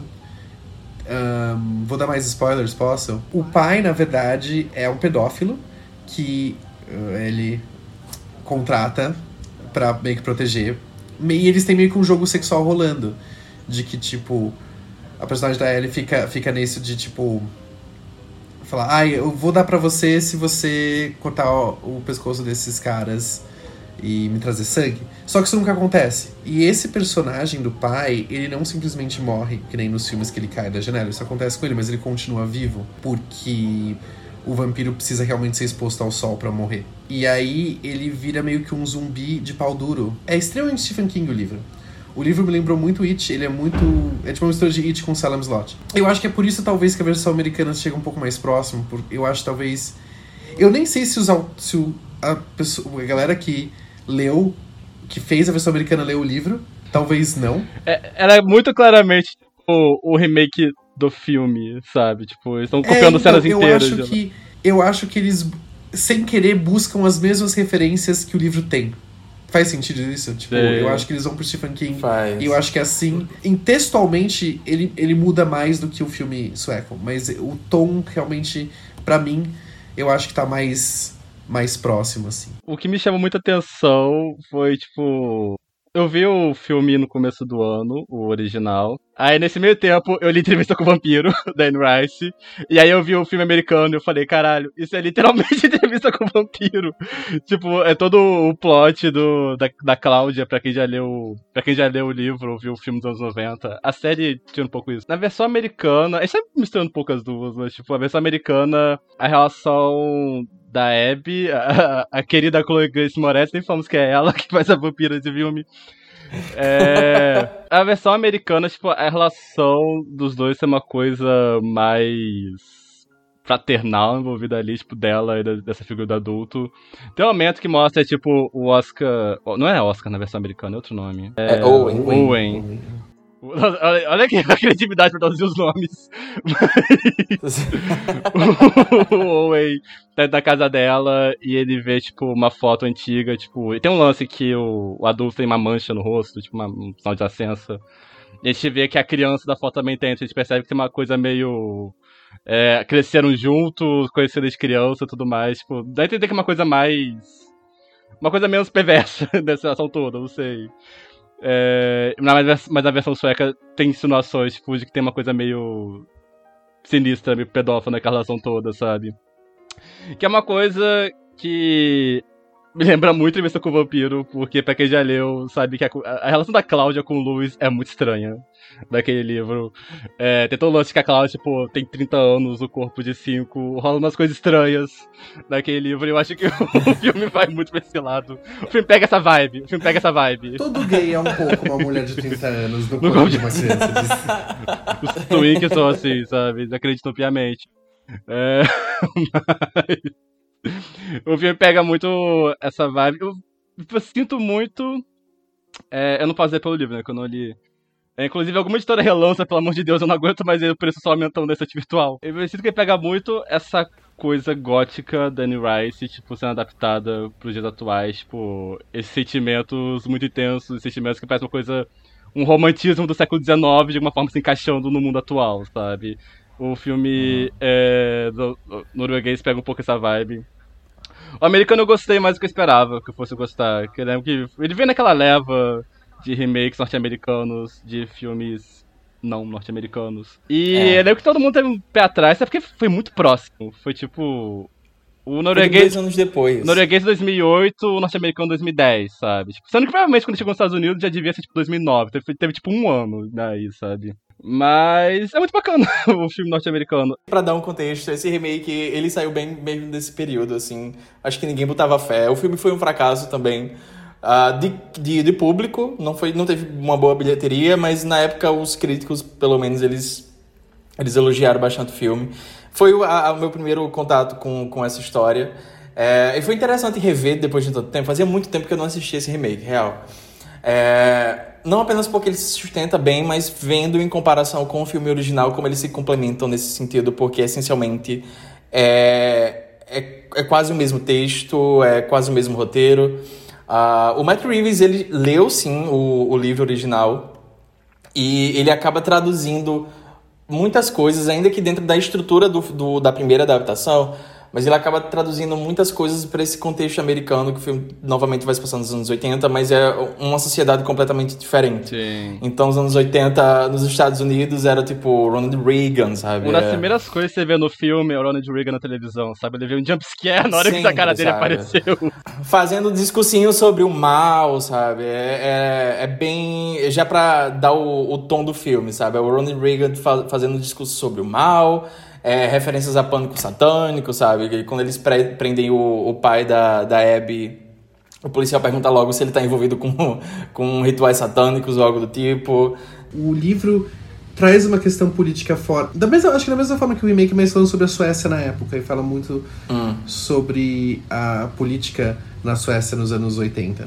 Um, vou dar mais spoilers, posso? O pai, na verdade, é um pedófilo que uh, ele contrata pra meio que proteger. E eles têm meio que um jogo sexual rolando. De que, tipo, a personagem da Ellie fica, fica nesse de, tipo... Falar, ai, ah, eu vou dar pra você se você cortar o, o pescoço desses caras... e me trazer sangue. Só que isso nunca acontece. E esse personagem do pai, ele não simplesmente morre, que nem nos filmes que ele cai da janela. Isso acontece com ele, mas ele continua vivo. Porque o vampiro precisa realmente ser exposto ao sol pra morrer. E aí ele vira meio que um zumbi de pau duro. É extremamente Stephen King o livro. O livro me lembrou muito It, ele é muito... É tipo uma mistura de It com Salem Slot. Eu acho que é por isso, talvez, que a versão americana chega um pouco mais próximo. Porque eu acho, talvez... Eu nem sei se, os, se o, a, pessoa, a galera que... leu, que fez a versão americana leu o livro, talvez não. É, ela é muito claramente o, o remake do filme, sabe? Tipo, eles estão copiando é, então, cenas eu inteiras. Acho que, eu acho que eles, sem querer, buscam as mesmas referências que o livro tem. Faz sentido isso? Tipo, Sim. eu acho que eles vão pro Stephen King. Faz. E eu acho que assim, em, textualmente, ele, ele muda mais do que o filme sueco. Mas o tom, realmente, pra mim, eu acho que tá mais... mais próximo, assim. O que me chamou muita atenção foi, tipo... Eu vi o filme no começo do ano, o original. Aí, nesse meio tempo, eu li Entrevista com o Vampiro, da Anne Rice. E aí eu vi o filme americano e eu falei, caralho, isso é literalmente Entrevista com o Vampiro. Tipo, é todo o plot do, da, da Cláudia, pra quem já leu pra quem já leu o livro ou viu o filme dos anos noventa. A série tinha um pouco isso. Na versão americana, a gente tá misturando um pouco as duas, mas, tipo, a versão americana, a relação... da Abby, a, a querida Chloe Grace Moretz, nem falamos que é ela que faz a vampira desse filme. É, a versão americana, tipo, a relação dos dois é uma coisa mais fraternal envolvida ali, tipo, dela e da, dessa figura do adulto. Tem um momento que mostra, tipo, o Oscar... Não é Oscar na versão americana, é outro nome. É, é Owen. Owen. Owen. Olha, olha aqui a criatividade pra traduzir os nomes. O Owen tá na casa dela e ele vê, tipo, uma foto antiga, tipo... E tem um lance que o, o adulto tem uma mancha no rosto, tipo, uma, um sinal de nascença. E a gente vê que a criança da foto também tem, a gente percebe que tem uma coisa meio... É, cresceram juntos, conheceram desde criança e tudo mais, tipo... Dá a entender que é uma coisa mais... Uma coisa menos perversa dessa ação toda, não sei... É, mas, mas a versão sueca tem insinuações, tipo, de que tem uma coisa meio sinistra, meio pedófila naquela relação toda, sabe? Que é uma coisa que me lembra muito a Entrevista com o Vampiro, porque pra quem já leu, sabe que a, a relação da Cláudia com o Louis é muito estranha, daquele livro. É, tem todo o lance que a Cláudia, tipo, tem trinta anos, o corpo de cinco, rola umas coisas estranhas naquele livro, e eu acho que o filme vai muito pra esse lado. O filme pega essa vibe, o filme pega essa vibe. Todo gay é um pouco uma mulher de trinta anos no corpo de uma criança. Os twinks são assim, sabe, eles acreditam piamente. É, mas... O filme pega muito essa vibe. Eu, eu sinto muito. É, eu não posso dizer pelo livro, né? Que eu não li. É, inclusive, alguma editora relança, pelo amor de Deus, eu não aguento mais o preço só aumentando nesse arte virtual. Eu sinto que ele pega muito essa coisa gótica da Anne Rice, tipo, sendo adaptada pros dias atuais. Tipo, esses sentimentos muito intensos, sentimentos que parecem uma coisa. Um romantismo do século dezenove, de alguma forma se encaixando no mundo atual, sabe? O filme uhum. é, do, do norueguês pega um pouco essa vibe. O americano eu gostei mais do que eu esperava que eu fosse gostar. Que eu lembro que ele vem naquela leva de remakes norte-americanos, de filmes não norte-americanos. E é. eu lembro que todo mundo teve um pé atrás, até porque foi muito próximo. Foi tipo... O Foi norueguês, dois anos depois. o norueguês é dois mil e oito, o norte-americano dois mil e dez, sabe? Tipo, sendo que provavelmente quando chegou nos Estados Unidos já devia ser tipo dois mil e nove, teve, teve tipo um ano daí, sabe? Mas é muito bacana o filme norte-americano. Pra dar um contexto, esse remake, ele saiu bem mesmo desse período, assim. Acho que ninguém botava fé. O filme foi um fracasso também. Uh, de, de, de público, não, foi, não teve uma boa bilheteria, mas na época os críticos, pelo menos, eles, eles elogiaram bastante o filme. Foi o, a, o meu primeiro contato com, com essa história. É, e foi interessante rever depois de tanto tempo. Fazia muito tempo que eu não assistia esse remake, real. É, não apenas porque ele se sustenta bem, mas vendo em comparação com o filme original, como eles se complementam nesse sentido, porque essencialmente é, é, é quase o mesmo texto, é quase o mesmo roteiro. Uh, o Matt Reeves, ele leu sim o, o livro original e ele acaba traduzindo muitas coisas, ainda que dentro da estrutura do, do, da primeira adaptação, mas ele acaba traduzindo muitas coisas para esse contexto americano, que o filme novamente vai se passar nos anos oitenta, mas é uma sociedade completamente diferente. Sim. Então, os anos oitenta, nos Estados Unidos, era tipo Ronald Reagan, sabe? Uma das é... primeiras coisas que você vê no filme é o Ronald Reagan na televisão, sabe? Ele vê um jumpscare na hora Sempre, que a cara dele sabe? apareceu. Fazendo discursinho sobre o mal, sabe? É, é, é bem... Já pra dar o, o tom do filme, sabe? É o Ronald Reagan fa- fazendo um discurso sobre o mal... É, referências a pânico satânico, sabe? E quando eles pre- prendem o, o pai da, da Abby, o policial pergunta logo se ele tá envolvido com, com rituais satânicos ou algo do tipo. O livro traz uma questão política forte. Da mesma, acho que da mesma forma que o remake, mas falando sobre a Suécia na época. E fala muito hum. sobre a política na Suécia nos anos oitenta.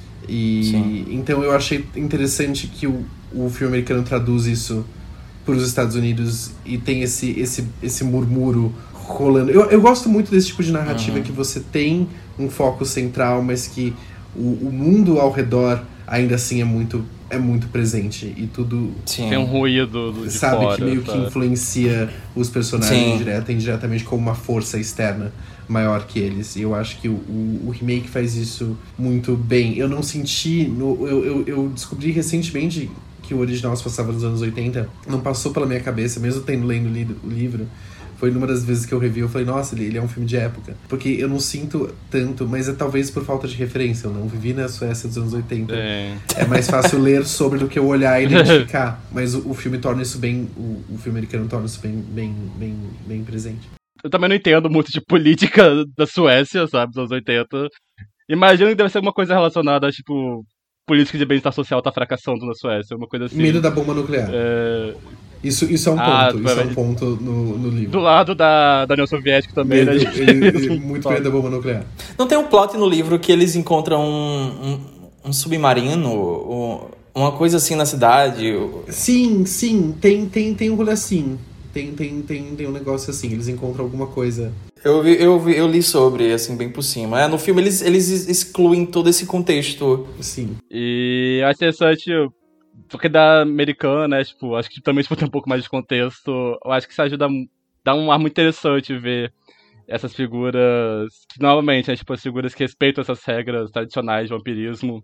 E Sim. Então eu achei interessante que o, o filme americano traduz isso para os Estados Unidos e tem esse, esse, esse murmúrio rolando. Eu, eu gosto muito desse tipo de narrativa, uhum. que você tem um foco central, mas que o, o mundo ao redor ainda assim é muito, é muito presente. E tudo... Sim. Tem um ruído do, de sabe, fora, que meio sabe? que influencia os personagens direta e indiretamente como uma força externa maior que eles. E eu acho que o, o, o remake faz isso muito bem. Eu não senti... No, eu, eu, eu descobri recentemente que o original se passava nos anos oitenta, não passou pela minha cabeça, mesmo tendo lendo o livro. Foi numa das vezes que eu revi, eu falei, nossa, ele, ele é um filme de época. Porque eu não sinto tanto, mas é talvez por falta de referência. Eu não vivi na Suécia dos anos oitenta. É, é mais fácil ler sobre do que eu olhar e identificar. Mas o, o filme torna isso bem... O, o filme americano torna isso bem, bem, bem, bem presente. Eu também não entendo muito de política da Suécia, sabe, dos anos oitenta. Imagino que deve ser alguma coisa relacionada a, tipo... política de bem-estar social tá fracassando na Suécia, uma coisa assim. Medo da bomba nuclear. É... Isso, isso é um ah, ponto, isso é um ponto no, no livro. Do lado da, da União Soviética também, medo, né? Ele, ele, muito medo da bomba nuclear. Não tem um plot no livro que eles encontram um, um, um submarino, um, uma coisa assim na cidade? Sim, sim, tem, tem, tem um rolê assim. Tem, tem, tem, tem um negócio assim, eles encontram alguma coisa. Eu, vi, eu, vi, eu li sobre, assim, bem por cima. É, no filme eles, eles excluem todo esse contexto. Sim. E acho interessante, porque da americana, né, tipo, acho que também tipo, tem um pouco mais de contexto. Eu acho que isso ajuda, dá um ar muito interessante ver essas figuras, que novamente, né, tipo, as figuras que respeitam essas regras tradicionais de vampirismo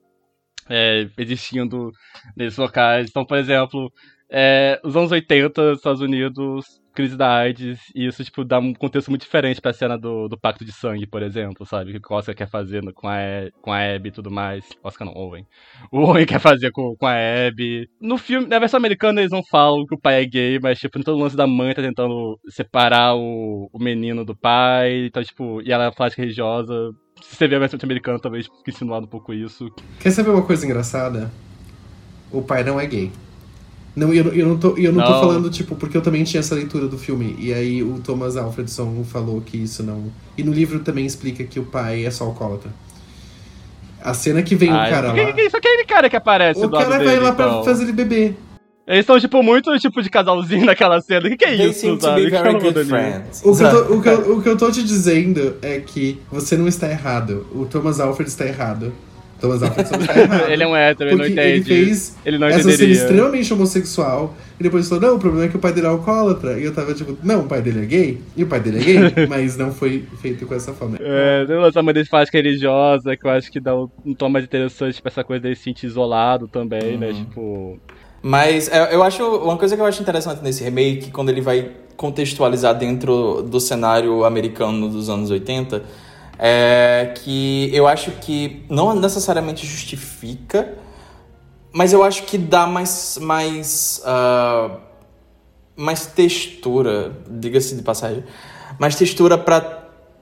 é, existindo nesses locais. Então, por exemplo, é, os anos oitenta, Estados Unidos, crise da AIDS, e isso, tipo, dá um contexto muito diferente pra cena do, do Pacto de Sangue, por exemplo, sabe? O que o Oscar quer fazer com a, com a Abby e tudo mais. Oscar não, Owen. O Owen quer fazer com, com a Abby. No filme, na versão americana, eles não falam que o pai é gay, mas, tipo, no todo lance da mãe tá tentando separar o, o menino do pai, então, tipo, e ela é fática religiosa. Se você vê a versão americana, talvez fique insinuado um pouco isso. Quer saber uma coisa engraçada? O pai não é gay. Não, eu, eu não, tô, eu não, não tô falando, tipo, porque eu também tinha essa leitura do filme. E aí o Thomas Alfredson falou que isso não... E no livro também explica que o pai é só alcoólatra. A cena que vem ah, o cara que, lá... Que, isso aqui é aquele cara que aparece o do lado cara dele, vai lá então. pra fazer ele beber. Eles estão, tipo, muito tipo de casalzinho naquela cena. O que, que é They isso, seem sabe? to be very good friends. O que, eu tô, o, que eu, o que eu tô te dizendo é que você não está errado. O Thomas Alfred está errado. Thomas Alfredson está errado. Ele é um hétero, ele não entende. Ele fez ele não essa entenderia. cena extremamente homossexual. E depois falou, não, o problema é que o pai dele é alcoólatra. E eu tava tipo, não, o pai dele é gay. E o pai dele é gay. Mas não foi feito com essa forma. É, tem uma maneira de fática religiosa que eu acho que dá um, um tom mais interessante pra essa coisa dele se sentir isolado também, uhum. né? Tipo... Mas eu acho, uma coisa que eu acho interessante nesse remake, quando ele vai contextualizar dentro do cenário americano dos anos oitenta, é que eu acho que não necessariamente justifica, mas eu acho que dá mais, mais, uh, mais textura, diga-se de passagem, mais textura para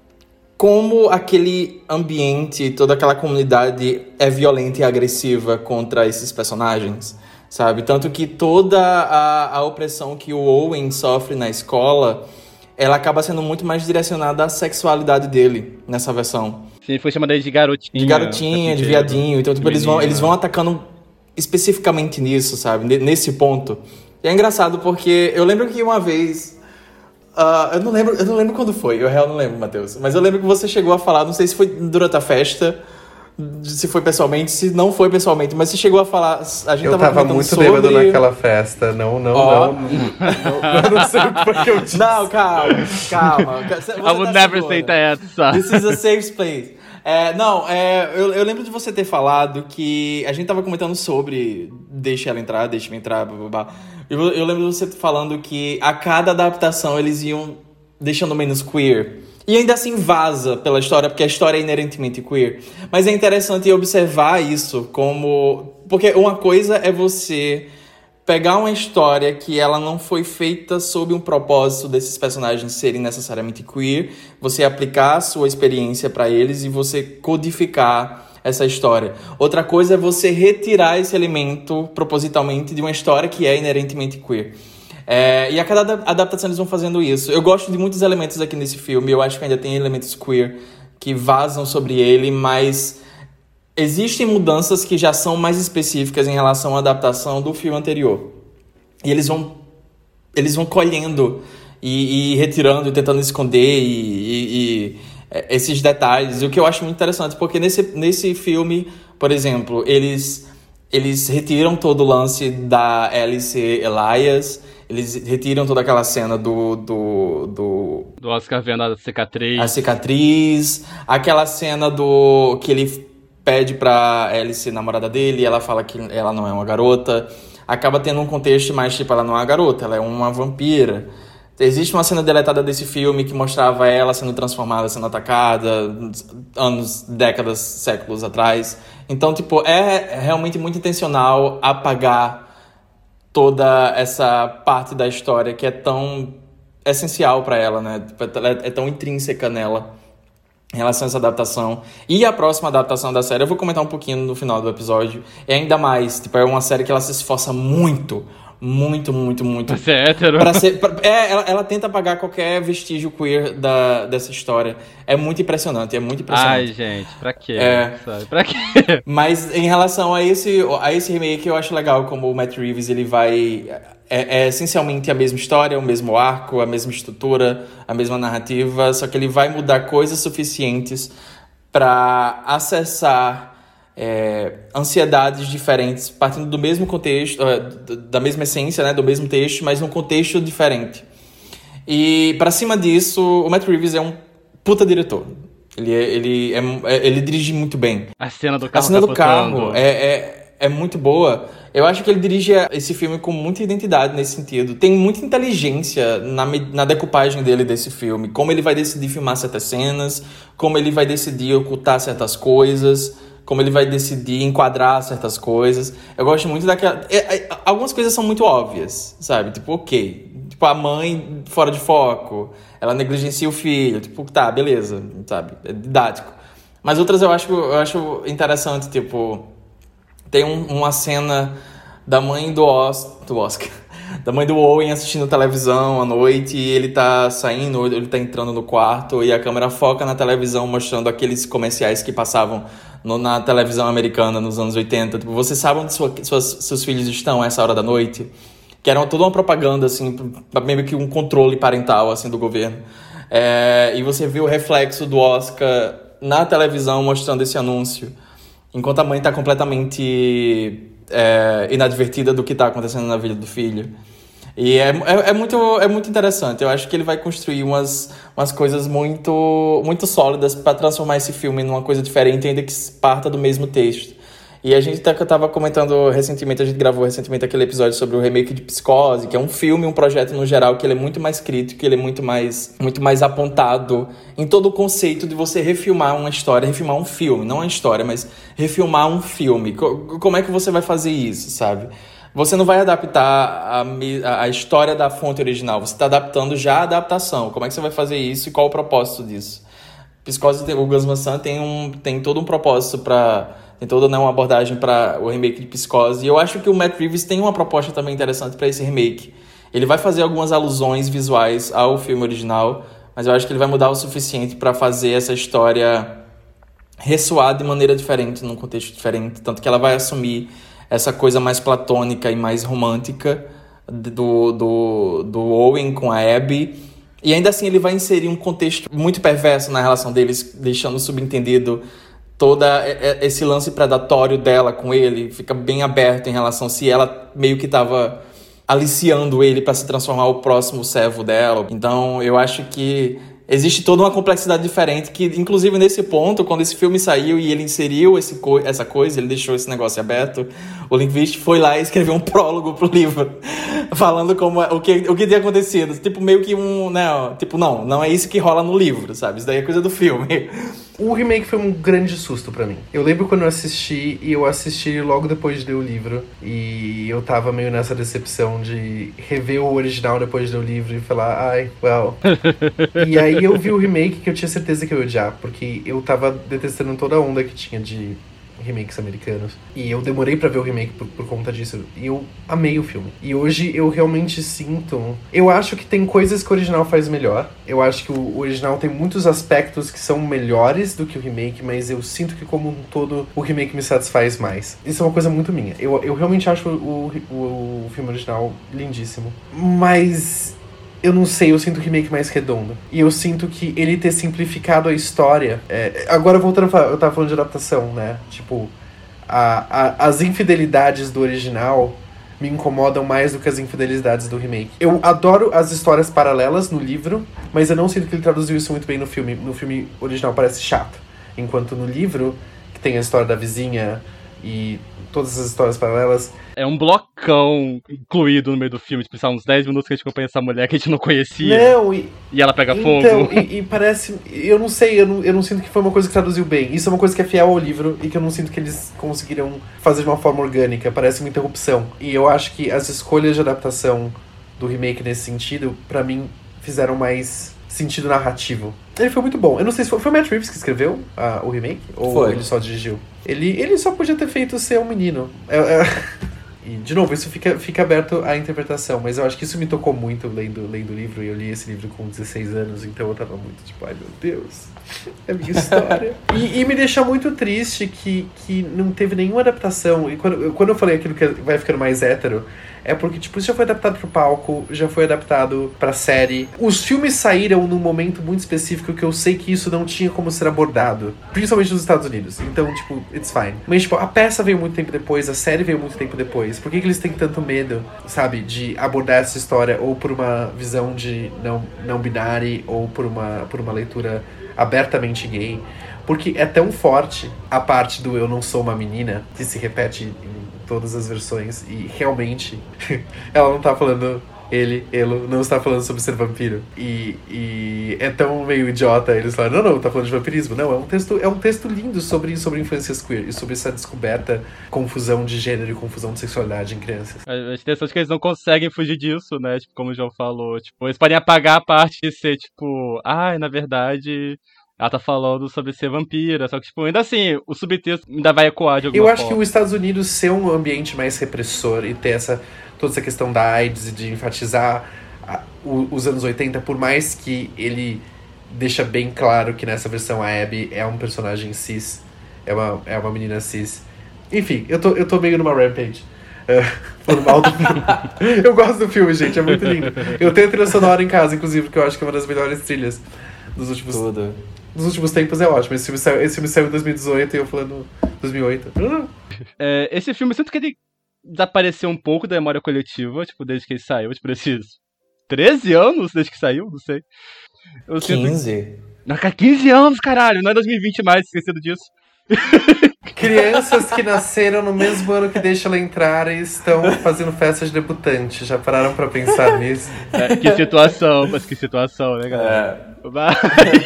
como aquele ambiente, toda aquela comunidade é violenta e agressiva contra esses personagens, sabe? Tanto que toda a, a opressão que o Owen sofre na escola, ela acaba sendo muito mais direcionada à sexualidade dele, nessa versão. Sim, foi chamada de garotinha. De garotinha, de viadinho. Então, tipo, eles vão, eles vão atacando especificamente nisso, sabe? Nesse ponto. E é engraçado porque eu lembro que uma vez... Uh, eu, não lembro, eu não lembro quando foi, eu real não lembro, Matheus. Mas eu lembro que você chegou a falar, não sei se foi durante a festa, se foi pessoalmente, se não foi pessoalmente, mas você chegou a falar... A gente eu tava, tava muito sobre... bêbado naquela festa, não, não, oh. não, não, não. Eu não sei o que foi que eu disse. Não, calma, calma. Você I would tá never segura. say that. This is a safe place. É, não, é, eu, eu lembro de você ter falado que a gente tava comentando sobre deixa ela entrar, deixa-me entrar, blá, blá, blá. Eu, eu lembro de você falando que a cada adaptação eles iam deixando menos queer. E ainda assim vaza pela história, porque a história é inerentemente queer. Mas é interessante observar isso como... Porque uma coisa é você pegar uma história que ela não foi feita sob um propósito desses personagens serem necessariamente queer, você aplicar a sua experiência para eles e você codificar essa história. Outra coisa é você retirar esse elemento propositalmente de uma história que é inerentemente queer. É, e a cada adaptação eles vão fazendo isso. Eu gosto de muitos elementos aqui nesse filme, eu acho que ainda tem elementos queer que vazam sobre ele, mas existem mudanças que já são mais específicas em relação à adaptação do filme anterior. E eles vão, eles vão colhendo e, e retirando, e tentando esconder e, e, e esses detalhes. O que eu acho muito interessante, porque nesse, nesse filme, por exemplo, eles, eles retiram todo o lance da Alice Elias, eles retiram toda aquela cena do... Do, do, do Oscar vendo a cicatriz. A cicatriz, aquela cena do que ele pede pra Alice, namorada dele, e ela fala que ela não é uma garota. Acaba tendo um contexto mais tipo, ela não é uma garota, ela é uma vampira. Existe uma cena deletada desse filme que mostrava ela sendo transformada, sendo atacada, anos, décadas, séculos atrás. Então, tipo, é realmente muito intencional apagar toda essa parte da história que é tão essencial pra ela, né? É tão intrínseca nela em relação a essa adaptação. E a próxima adaptação da série, eu vou comentar um pouquinho no final do episódio, é ainda mais, tipo, é uma série que ela se esforça muito, muito, muito, muito. Pra ser hétero. Pra ser, pra, é, ela, ela tenta apagar qualquer vestígio queer da, dessa história. É muito impressionante, é muito impressionante. Ai, gente, pra quê? É. Sabe? Pra quê? Mas em relação a esse, a esse remake, eu acho legal como o Matt Reeves, ele vai... É, é essencialmente a mesma história, o mesmo arco, a mesma estrutura, a mesma narrativa, só que ele vai mudar coisas suficientes para acessar é, ansiedades diferentes, partindo do mesmo contexto, da mesma essência, né, do mesmo texto, mas num contexto diferente. E para cima disso, o Matt Reeves é um puta diretor. Ele, é, ele, é, ele dirige muito bem. A cena do carro A cena do capotando. carro é... é É muito boa. Eu acho que ele dirige esse filme com muita identidade nesse sentido. Tem muita inteligência na, na decupagem dele desse filme. Como ele vai decidir filmar certas cenas, como ele vai decidir ocultar certas coisas, como ele vai decidir enquadrar certas coisas. Eu gosto muito daquela... É, é, algumas coisas são muito óbvias, sabe? Tipo, ok. Tipo, a mãe fora de foco. Ela negligencia o filho. Tipo, tá, beleza, sabe? É didático. Mas outras eu acho, eu acho interessante, tipo... Tem um, uma cena da mãe do, Os, do Oscar, da mãe do Owen assistindo televisão à noite e ele tá saindo, ele tá entrando no quarto e a câmera foca na televisão mostrando aqueles comerciais que passavam no, na televisão americana nos anos oitenta. Tipo, você sabe onde sua, suas, seus filhos estão a essa hora da noite? Que era toda uma propaganda, assim, meio que um controle parental, assim, do governo. É, e você vê o reflexo do Oscar na televisão mostrando esse anúncio. Enquanto a mãe está completamente é, inadvertida do que está acontecendo na vida do filho. E é, é, é, muito, é muito interessante. Eu acho que ele vai construir umas, umas coisas muito, muito sólidas para transformar esse filme numa coisa diferente, ainda que parta do mesmo texto. E a gente tá, tava comentando recentemente, a gente gravou recentemente aquele episódio sobre o remake de Psicose, que é um filme, um projeto no geral, que ele é muito mais crítico, ele é muito mais, muito mais apontado em todo o conceito de você refilmar uma história, refilmar um filme, não uma história, mas refilmar um filme. Como é que você vai fazer isso, sabe? Você não vai adaptar a, a história da fonte original, você está adaptando já a adaptação. Como é que você vai fazer isso e qual o propósito disso? Psicose, o Gus Van Sant tem, um, tem todo um propósito para... Tem toda, né, uma abordagem para o remake de Psicose. E eu acho que o Matt Reeves tem uma proposta também interessante para esse remake. Ele vai fazer algumas alusões visuais ao filme original, mas eu acho que ele vai mudar o suficiente para fazer essa história ressoar de maneira diferente, num contexto diferente. Tanto que ela vai assumir essa coisa mais platônica e mais romântica do, do, do Owen com a Abby. E ainda assim ele vai inserir um contexto muito perverso na relação deles, deixando subentendido todo esse lance predatório dela com ele. Fica bem aberto em relação se ela meio que estava aliciando ele para se transformar o próximo servo dela. Então eu acho que existe toda uma complexidade diferente que, inclusive, nesse ponto, quando esse filme saiu e ele inseriu esse co- essa coisa, ele deixou esse negócio aberto, o Lindqvist foi lá e escreveu um prólogo pro livro, falando como, o, que, o que tinha acontecido. Tipo, meio que um... Né, ó, tipo, não, não é isso que rola no livro, sabe? Isso daí é coisa do filme. O remake foi um grande susto pra mim. Eu lembro quando eu assisti, e eu assisti logo depois de ler o livro, e eu tava meio nessa decepção de rever o original depois de ler o livro e falar, ai, well... E aí eu vi o remake que eu tinha certeza que eu ia odiar, porque eu tava detestando toda a onda que tinha de remakes americanos. E eu demorei pra ver o remake por, por conta disso. E eu amei o filme. E hoje eu realmente sinto... Eu acho que tem coisas que o original faz melhor. Eu acho que o original tem muitos aspectos que são melhores do que o remake, mas eu sinto que, como um todo, o remake me satisfaz mais. Isso é uma coisa muito minha. Eu, eu realmente acho o, o, o filme original lindíssimo. Mas... eu não sei, eu sinto o remake mais redondo. E eu sinto que ele ter simplificado a história... É, agora, voltando a falar, eu tava falando de adaptação, né? Tipo, a, a, as infidelidades do original me incomodam mais do que as infidelidades do remake. Eu adoro as histórias paralelas no livro, mas eu não sinto que ele traduziu isso muito bem no filme. No filme original parece chato. Enquanto no livro, que tem a história da vizinha e todas as histórias paralelas... É um blocão incluído no meio do filme, tipo, são uns dez minutos que a gente acompanha essa mulher que a gente não conhecia. Não, e... E ela pega então, fogo. E, e parece... Eu não sei, eu não, eu não sinto que foi uma coisa que traduziu bem. Isso é uma coisa que é fiel ao livro e que eu não sinto que eles conseguiram fazer de uma forma orgânica. Parece uma interrupção. E eu acho que as escolhas de adaptação do remake nesse sentido, pra mim, fizeram mais sentido narrativo. Ele foi muito bom. Eu não sei se foi, foi o Matt Reeves que escreveu uh, o remake? Ou foi. Ele só dirigiu? Ele, ele só podia ter feito ser um menino. É... é... E, de novo, isso fica, fica aberto à interpretação, mas eu acho que isso me tocou muito lendo, lendo o livro, e eu li esse livro com dezesseis anos, então eu tava muito tipo, ai meu Deus, é a minha história. e, e me deixa muito triste que, que não teve nenhuma adaptação, e quando, quando eu falei aquilo que vai ficando mais hétero, é porque, tipo, isso já foi adaptado pro palco, já foi adaptado pra série. Os filmes saíram num momento muito específico que eu sei que isso não tinha como ser abordado. Principalmente nos Estados Unidos. Então, tipo, it's fine. Mas, tipo, a peça veio muito tempo depois, a série veio muito tempo depois. Por que que eles têm tanto medo, sabe, de abordar essa história ou por uma visão de não, não binária ou por uma, por uma leitura abertamente gay? Porque é tão forte a parte do eu não sou uma menina, que se repete em todas as versões, e realmente ela não tá falando ele, ele não está falando sobre ser vampiro. E, e é tão meio idiota eles falam, não, não, tá falando de vampirismo. Não, é um texto, é um texto lindo sobre, sobre infâncias queer e sobre essa descoberta, confusão de gênero e confusão de sexualidade em crianças. A interessante é que eles não conseguem fugir disso, né? Tipo, como o João falou. Tipo, eles podem apagar a parte de ser, tipo, ai, ah, na verdade... ela tá falando sobre ser vampira, só que, tipo, ainda assim, o subtexto ainda vai ecoar de alguma forma. Eu acho forma. que os Estados Unidos ser um ambiente mais repressor e ter essa, toda essa questão da AIDS e de enfatizar a, o, os anos oitenta, por mais que ele deixa bem claro que nessa versão a Abby é um personagem cis, é uma, é uma menina cis. Enfim, eu tô, eu tô meio numa rampage. Uh, por mal do filme. Eu gosto do filme, gente, é muito lindo. Eu tenho a trilha sonora em casa, inclusive, que eu acho que é uma das melhores trilhas dos últimos... Tudo. Nos últimos tempos é ótimo. Esse filme saiu, esse filme saiu em dois mil e dezoito e eu falando dois mil e oito. É, esse filme, eu sinto que ele desapareceu um pouco da memória coletiva, tipo, desde que ele saiu, tipo, esses treze anos desde que saiu, não sei. Eu quinze? Sinto... Não, quinze anos, caralho, não é dois mil e vinte mais, esquecido disso. Crianças que nasceram no mesmo ano que Deixa Ela Entrar e estão fazendo festa de debutante. Já pararam pra pensar nisso? É, que situação, mas que situação, né, galera? É. Mas...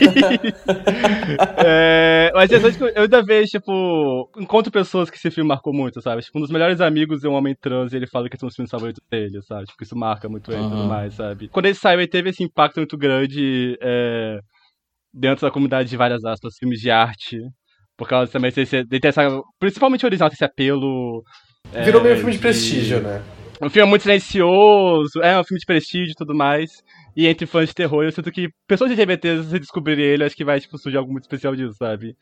é, mas eu ainda vejo, tipo, encontro pessoas que esse filme marcou muito, sabe? Tipo, um dos melhores amigos é um homem trans e ele fala que são os filmes favoritos dele, sabe? Tipo, isso marca muito ele e uhum. tudo mais, sabe? Quando ele saiu, ele teve esse impacto muito grande é, dentro da comunidade de várias aspas, filmes de arte. Por causa também desse, de ter essa, principalmente original, esse apelo. Virou é, meio filme de, de prestígio, né? Um filme muito silencioso, é um filme de prestígio e tudo mais. E entre fãs de terror, eu sinto que pessoas L G B T, se descobrirem ele, acho que vai tipo, surgir algo muito especial disso, sabe?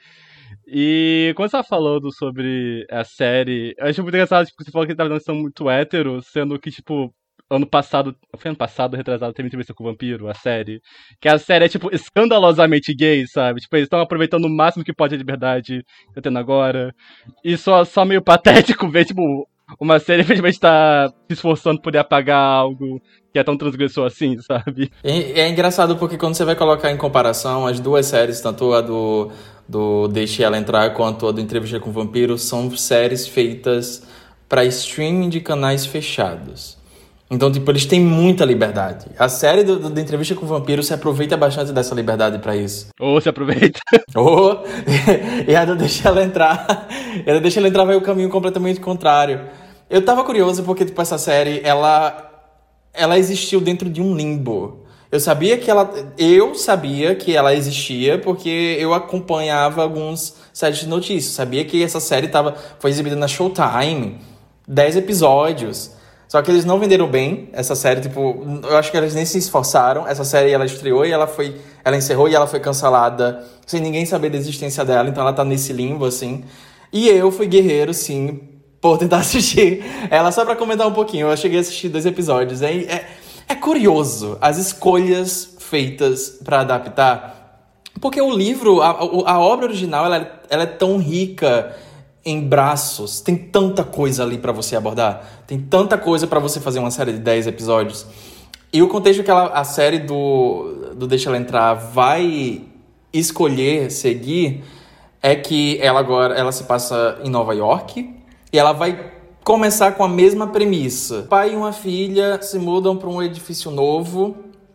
E quando você tava falando sobre a série, eu acho muito engraçado, tipo, você falou que eles são muito héteros, sendo que, tipo, ano passado, foi ano passado, retrasado, teve entrevista com o Vampiro, a série. Que a série é, tipo, escandalosamente gay, sabe? Tipo, eles estão aproveitando o máximo que pode a liberdade que tá tendo agora. E só, só meio patético ver, tipo, uma série infelizmente tá se esforçando por poder apagar algo que é tão transgressor assim, sabe? É, é engraçado porque quando você vai colocar em comparação as duas séries, tanto a do, do Deixe Ela Entrar quanto a do Entrevista com o Vampiro, são séries feitas para streaming de canais fechados. Então, tipo, eles têm muita liberdade. A série do, do, da Entrevista com o Vampiro se aproveita bastante dessa liberdade pra isso. Ou oh, se aproveita. Ou... Oh, e a do Deixa Ela Entrar... E a do Deixa Ela Entrar vai o caminho completamente contrário. Eu tava curioso porque, tipo, essa série, ela... Ela existiu dentro de um limbo. Eu sabia que ela... Eu sabia que ela existia porque eu acompanhava alguns sites de notícias. Sabia que essa série tava, foi exibida na Showtime. dez episódios... Só que eles não venderam bem essa série, tipo, eu acho que eles nem se esforçaram. Essa série, ela estreou e ela foi, ela encerrou e ela foi cancelada sem ninguém saber da existência dela, então ela tá nesse limbo, assim. E eu fui guerreiro, sim, por tentar assistir ela, só pra comentar um pouquinho. Eu cheguei a assistir dois episódios, é, é, é curioso as escolhas feitas pra adaptar, porque o livro, a, a obra original, ela, ela é tão rica em braços, tem tanta coisa ali pra você abordar, tem tanta coisa pra você fazer uma série de dez episódios. E o contexto que ela, a série do, do Deixa Ela Entrar vai escolher seguir é que ela agora ela se passa em Nova York e ela vai começar com a mesma premissa. O pai e uma filha se mudam para um edifício novo,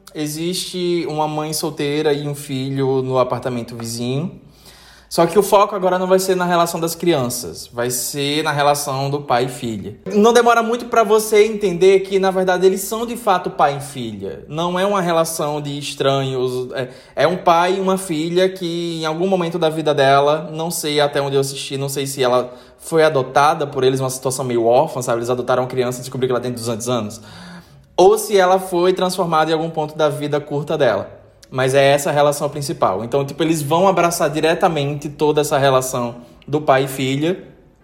existe uma mãe solteira e um filho no apartamento vizinho. Só que o foco agora não vai ser na relação das crianças, vai ser na relação do pai e filha. Não demora muito para você entender que, na verdade, eles são de fato pai e filha. Não é uma relação de estranhos, é, é um pai e uma filha que, em algum momento da vida dela, não sei até onde eu assisti, não sei se ela foi adotada por eles, uma situação meio órfã, sabe? Eles adotaram a criança e descobriram que ela tem duzentos anos. Ou se ela foi transformada em algum ponto da vida curta dela. Mas é essa a relação principal. Então, tipo, eles vão abraçar diretamente toda essa relação do pai e filha.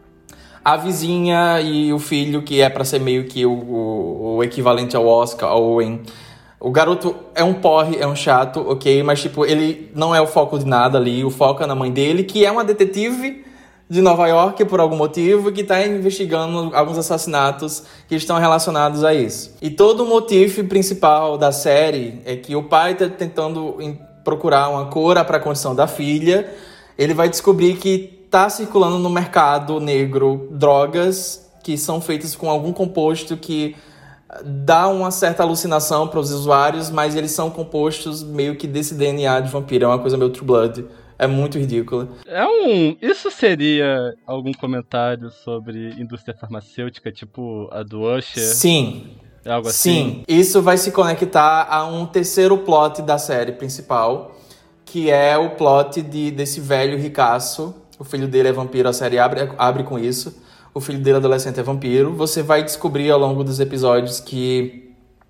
A vizinha e o filho, que é pra ser meio que o, o, o equivalente ao Oscar Owen. O garoto é um porre, é um chato, ok? Mas, tipo, ele não é o foco de nada ali. O foco é na mãe dele, que é uma detetive de Nova York, por algum motivo, que está investigando alguns assassinatos que estão relacionados a isso. E todo o motivo principal da série é que o pai está tentando procurar uma cura para a condição da filha. Ele vai descobrir que está circulando no mercado negro drogas que são feitas com algum composto que dá uma certa alucinação para os usuários, mas eles são compostos meio que desse D N A de vampiro. É uma coisa meio True Blood. É muito ridícula. É um... Isso seria algum comentário sobre indústria farmacêutica, tipo a do Usher? Sim. É algo assim? Sim. Isso vai se conectar a um terceiro plot da série principal, que é o plot de, desse velho ricaço. O filho dele é vampiro, a série abre, abre com isso. O filho dele, adolescente, é vampiro. Você vai descobrir ao longo dos episódios que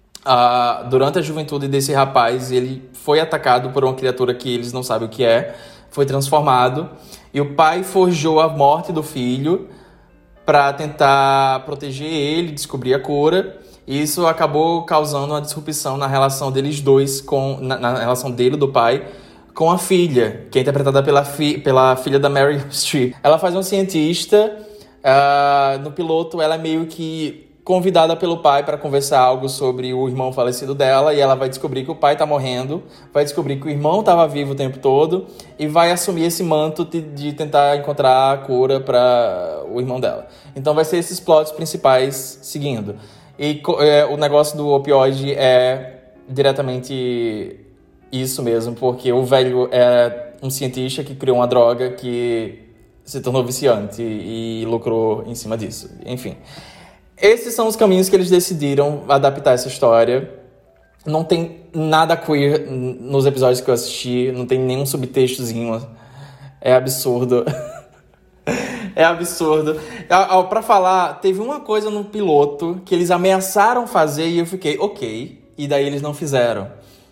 uh, durante a juventude desse rapaz, ele foi atacado por uma criatura que eles não sabem o que é. Foi transformado, e o pai forjou a morte do filho para tentar proteger ele, descobrir a cura, e isso acabou causando uma disrupção na relação deles dois, com, na, na relação dele, do pai, com a filha, que é interpretada pela, fi, pela filha da Meryl Streep. Ela faz um cientista, uh, no piloto ela é meio que convidada pelo pai para conversar algo sobre o irmão falecido dela, e ela vai descobrir que o pai tá morrendo, vai descobrir que o irmão tava vivo o tempo todo e vai assumir esse manto de, de tentar encontrar a cura para o irmão dela. Então vai ser esses plots principais seguindo. E é, o negócio do opioide é diretamente isso mesmo, porque o velho é um cientista que criou uma droga que se tornou viciante e, e lucrou em cima disso. Enfim. Esses são os caminhos que eles decidiram adaptar essa história. Não tem nada queer nos episódios que eu assisti, não tem nenhum subtextozinho. É absurdo. É absurdo. Pra falar, teve uma coisa no piloto que eles ameaçaram fazer e eu fiquei, ok. E daí eles não fizeram.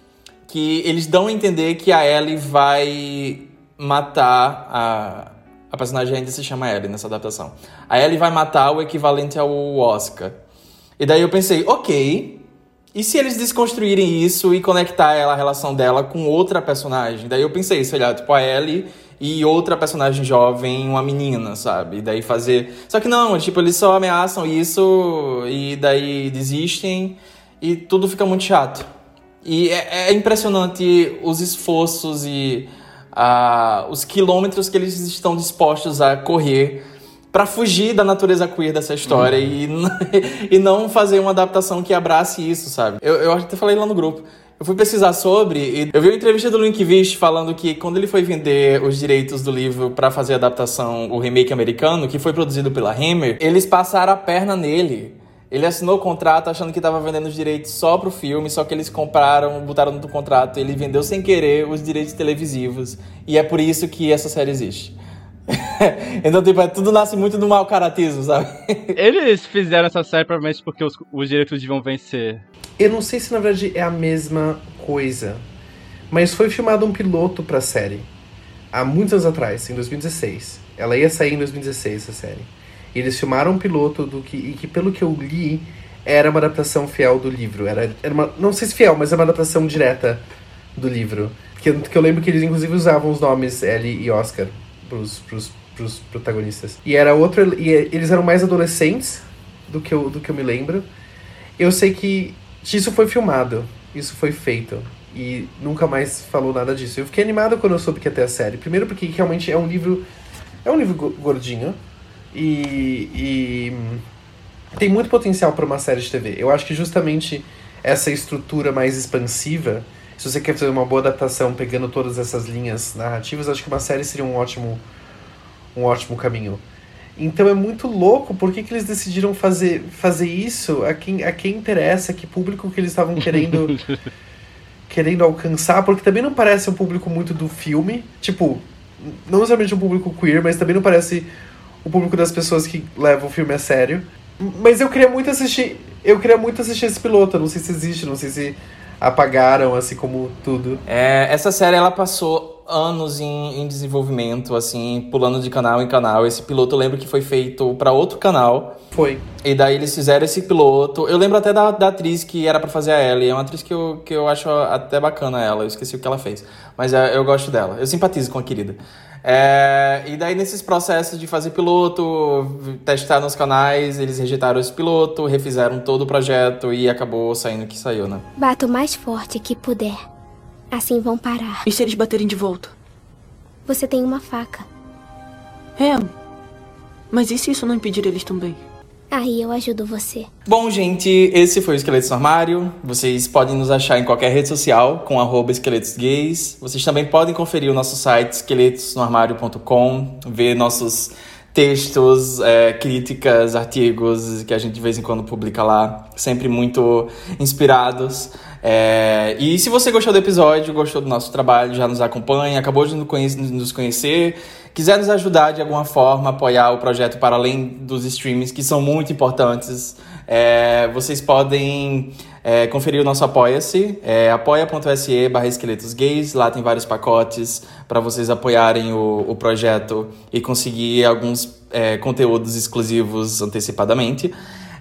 Que eles dão a entender que a Ellie vai matar a... A personagem ainda se chama Ellie nessa adaptação. A Ellie vai matar o equivalente ao Oscar. E daí eu pensei, ok, e se eles desconstruírem isso e conectar ela, a relação dela com outra personagem? Daí eu pensei, sei lá, tipo a Ellie e outra personagem jovem, uma menina, sabe? E daí fazer... Só que não, tipo, eles só ameaçam isso e daí desistem e tudo fica muito chato. E é, é impressionante os esforços e... Uh, os quilômetros que eles estão dispostos a correr para fugir da natureza queer dessa história uhum. e, e não fazer uma adaptação que abrace isso, sabe? Eu, eu até falei lá no grupo. Eu fui pesquisar sobre e eu vi uma entrevista do Linkvist falando que quando ele foi vender os direitos do livro para fazer a adaptação, o remake americano, que foi produzido pela Hammer, eles passaram a perna nele. Ele assinou o contrato achando que estava vendendo os direitos só pro filme, só que eles compraram, botaram no contrato, ele vendeu sem querer os direitos televisivos. E é por isso que essa série existe. Então, tipo, tudo nasce muito do mau caratismo, sabe? Eles fizeram essa série provavelmente porque os, os direitos deviam vencer. Eu não sei se na verdade é a mesma coisa, mas foi filmado um piloto pra série há muitos anos atrás, em dois mil e dezesseis. Ela ia sair em dois mil e dezesseis, essa série. Eles filmaram um piloto do que, e que, pelo que eu li, era uma adaptação fiel do livro. Era, era uma, não sei se fiel, mas é uma adaptação direta do livro. Porque, porque eu lembro que eles, inclusive, usavam os nomes Ellie e Oscar pros, pros, pros protagonistas. E era outro... E eles eram mais adolescentes do que, eu, do que eu me lembro. Eu sei que isso foi filmado. Isso foi feito. E nunca mais falou nada disso. Eu fiquei animado quando eu soube que ia ter a série. Primeiro porque realmente é um livro... É um livro gordinho. E, e tem muito potencial para uma série de T V. Eu acho que justamente essa estrutura mais expansiva, se você quer fazer uma boa adaptação pegando todas essas linhas narrativas, acho que uma série seria um ótimo, um ótimo caminho. Então é muito louco por que, que eles decidiram fazer, fazer isso, a quem, a quem interessa, que público que eles estavam querendo, querendo alcançar, porque também não parece um público muito do filme, tipo, não necessariamente um público queer, mas também não parece o público das pessoas que levam o filme a sério. Mas eu queria muito assistir. Eu queria muito assistir esse piloto. Eu não sei se existe, não sei se apagaram, assim como tudo. É, essa série, ela passou anos em, em desenvolvimento, assim, pulando de canal em canal. Esse piloto eu lembro que foi feito pra outro canal. Foi. E daí eles fizeram esse piloto. Eu lembro até da, da atriz que era pra fazer a Ellie. É uma atriz que eu, que eu acho até bacana ela. Eu esqueci o que ela fez. Mas é, eu gosto dela. Eu simpatizo com a querida. É, e daí nesses processos de fazer piloto, testar nos canais, eles rejeitaram esse piloto, refizeram todo o projeto e acabou saindo o que saiu, né? Bata o mais forte que puder. Assim vão parar. E se eles baterem de volta? Você tem uma faca. É, mas e se isso não impedir eles também? Aí eu ajudo você. Bom, gente, esse foi o Esqueletos no Armário. Vocês podem nos achar em qualquer rede social com arroba esqueletos gays. Vocês também podem conferir o nosso site esqueletos no armário ponto com, ver nossos textos, é, críticas, artigos que a gente de vez em quando publica lá, sempre muito inspirados. É, e se você gostou do episódio, gostou do nosso trabalho, já nos acompanha, acabou de nos conhecer, quiser nos ajudar de alguma forma, apoiar o projeto para além dos streamings, que são muito importantes, é, vocês podem é, conferir o nosso Apoia-se, é, apoia.se barra esqueletos gays, lá tem vários pacotes para vocês apoiarem o, o projeto e conseguir alguns é, conteúdos exclusivos antecipadamente.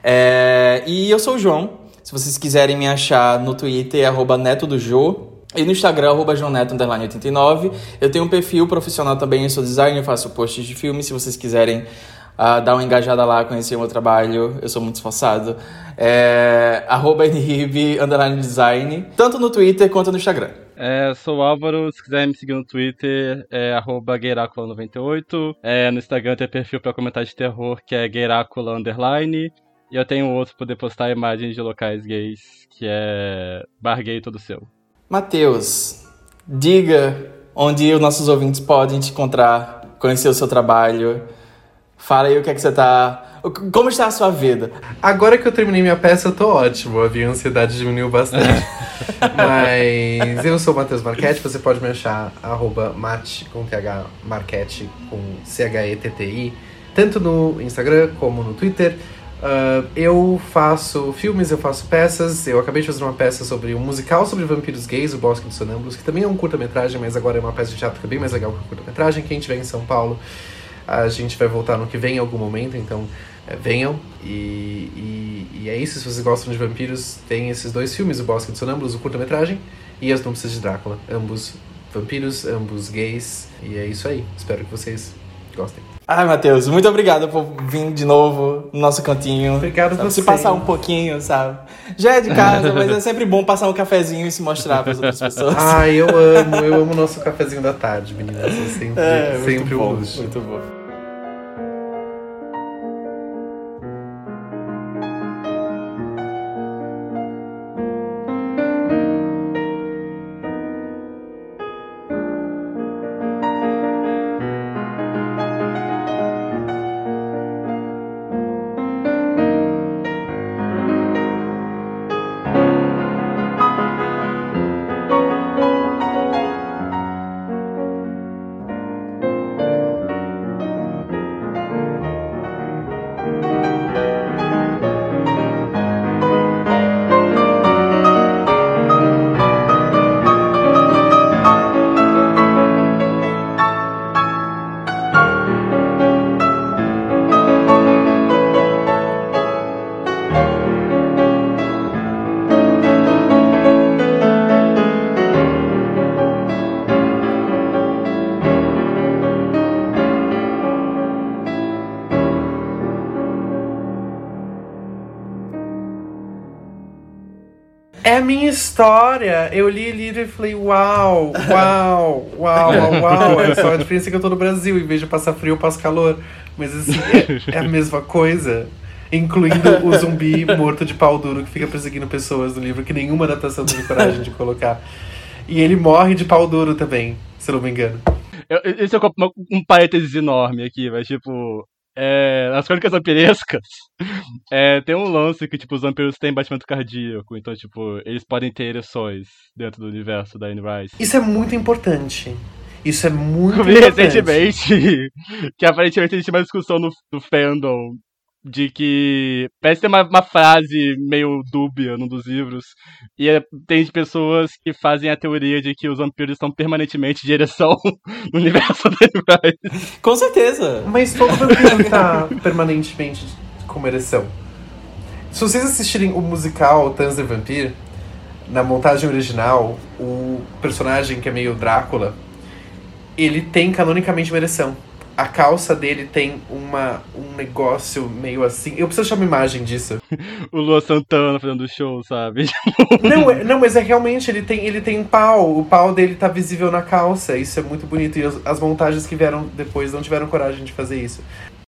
É, e eu sou o João. Se vocês quiserem me achar no Twitter, é arroba neto do Jo. E no Instagram, arroba joneto, underline oitenta e nove. Eu tenho um perfil profissional também, eu sou designer, faço posts de filme. Se vocês quiserem uh, dar uma engajada lá, conhecer o meu trabalho. Eu sou muito esforçado. É arroba nrib, underline design, tanto no Twitter quanto no Instagram. É, sou o Álvaro, se quiser me seguir no Twitter, é arroba gueiracula noventa e oito. É, no Instagram tem perfil pra comentar de terror, que é gueiracula underline. E eu tenho outro pra poder postar imagens de locais gays, que é bar gay todo seu. Matheus, diga onde os nossos ouvintes podem te encontrar, conhecer o seu trabalho. Fala aí o que é que você tá... Como está a sua vida? Agora que eu terminei minha peça, eu tô ótimo. A minha ansiedade diminuiu bastante. Mas eu sou o Matheus Marchetti. Você pode me achar arroba mate com th, Marchetti com C H E T T I, tanto no Instagram como no Twitter. Uh, eu faço filmes, eu faço peças. Eu acabei de fazer uma peça sobre um musical sobre vampiros gays, O Bosque dos Sonâmbulos, que também é um curta-metragem, mas agora é uma peça de teatro que é bem mais legal que o curta-metragem. Quem estiver em São Paulo, a gente vai voltar no que vem em algum momento, então é, venham. E, e, e é isso, se vocês gostam de vampiros, tem esses dois filmes, O Bosque dos Sonâmbulos, o curta-metragem, e As Núpcias de Drácula. Ambos vampiros, ambos gays, e é isso aí. Espero que vocês gostem. Ai, Matheus, muito obrigado por vir de novo no nosso cantinho. Obrigado sabe? você. Se passar um pouquinho, sabe? Já é de casa, mas é sempre bom passar um cafezinho e se mostrar para as outras pessoas. Ai, eu amo, eu amo o nosso cafezinho da tarde, meninas. É sempre, é, sempre bom, um luxo. Muito bom. É a minha história. Eu li o livro e falei, uau, uau, uau, uau, uau. É só a diferença que eu tô no Brasil. Em vez de passar frio, eu passo calor. Mas assim, é, é a mesma coisa. Incluindo o zumbi morto de pau duro que fica perseguindo pessoas no livro, que nenhuma adaptação teve coragem de colocar. E ele morre de pau duro também, se eu não me engano. Eu, esse é um, um parênteses enorme aqui, mas tipo... É, nas crônicas vampirescas, é, tem um lance que, tipo, os vampiros têm batimento cardíaco, então, tipo, eles podem ter ereções dentro do universo da Anne Rice. Isso é muito importante. Isso é muito Eu vi importante. recentemente que aparentemente existe uma discussão no, no fandom de que parece ter uma, uma frase meio dúbia num dos livros, e é, tem pessoas que fazem a teoria de que os vampiros estão permanentemente de ereção no universo da Anne Rice. Com certeza! Mas todo vampiro tá permanentemente com uma ereção. Se vocês assistirem o musical Tales the Vampire, na montagem original, o personagem que é meio Drácula, ele tem canonicamente uma ereção. A calça dele tem uma, um negócio meio assim... Eu preciso achar uma imagem disso. O Lua Santana fazendo show, sabe? Não, é, não, mas é realmente, ele tem, ele tem um pau. O pau dele tá visível na calça. Isso é muito bonito. E as, as montagens que vieram depois não tiveram coragem de fazer isso.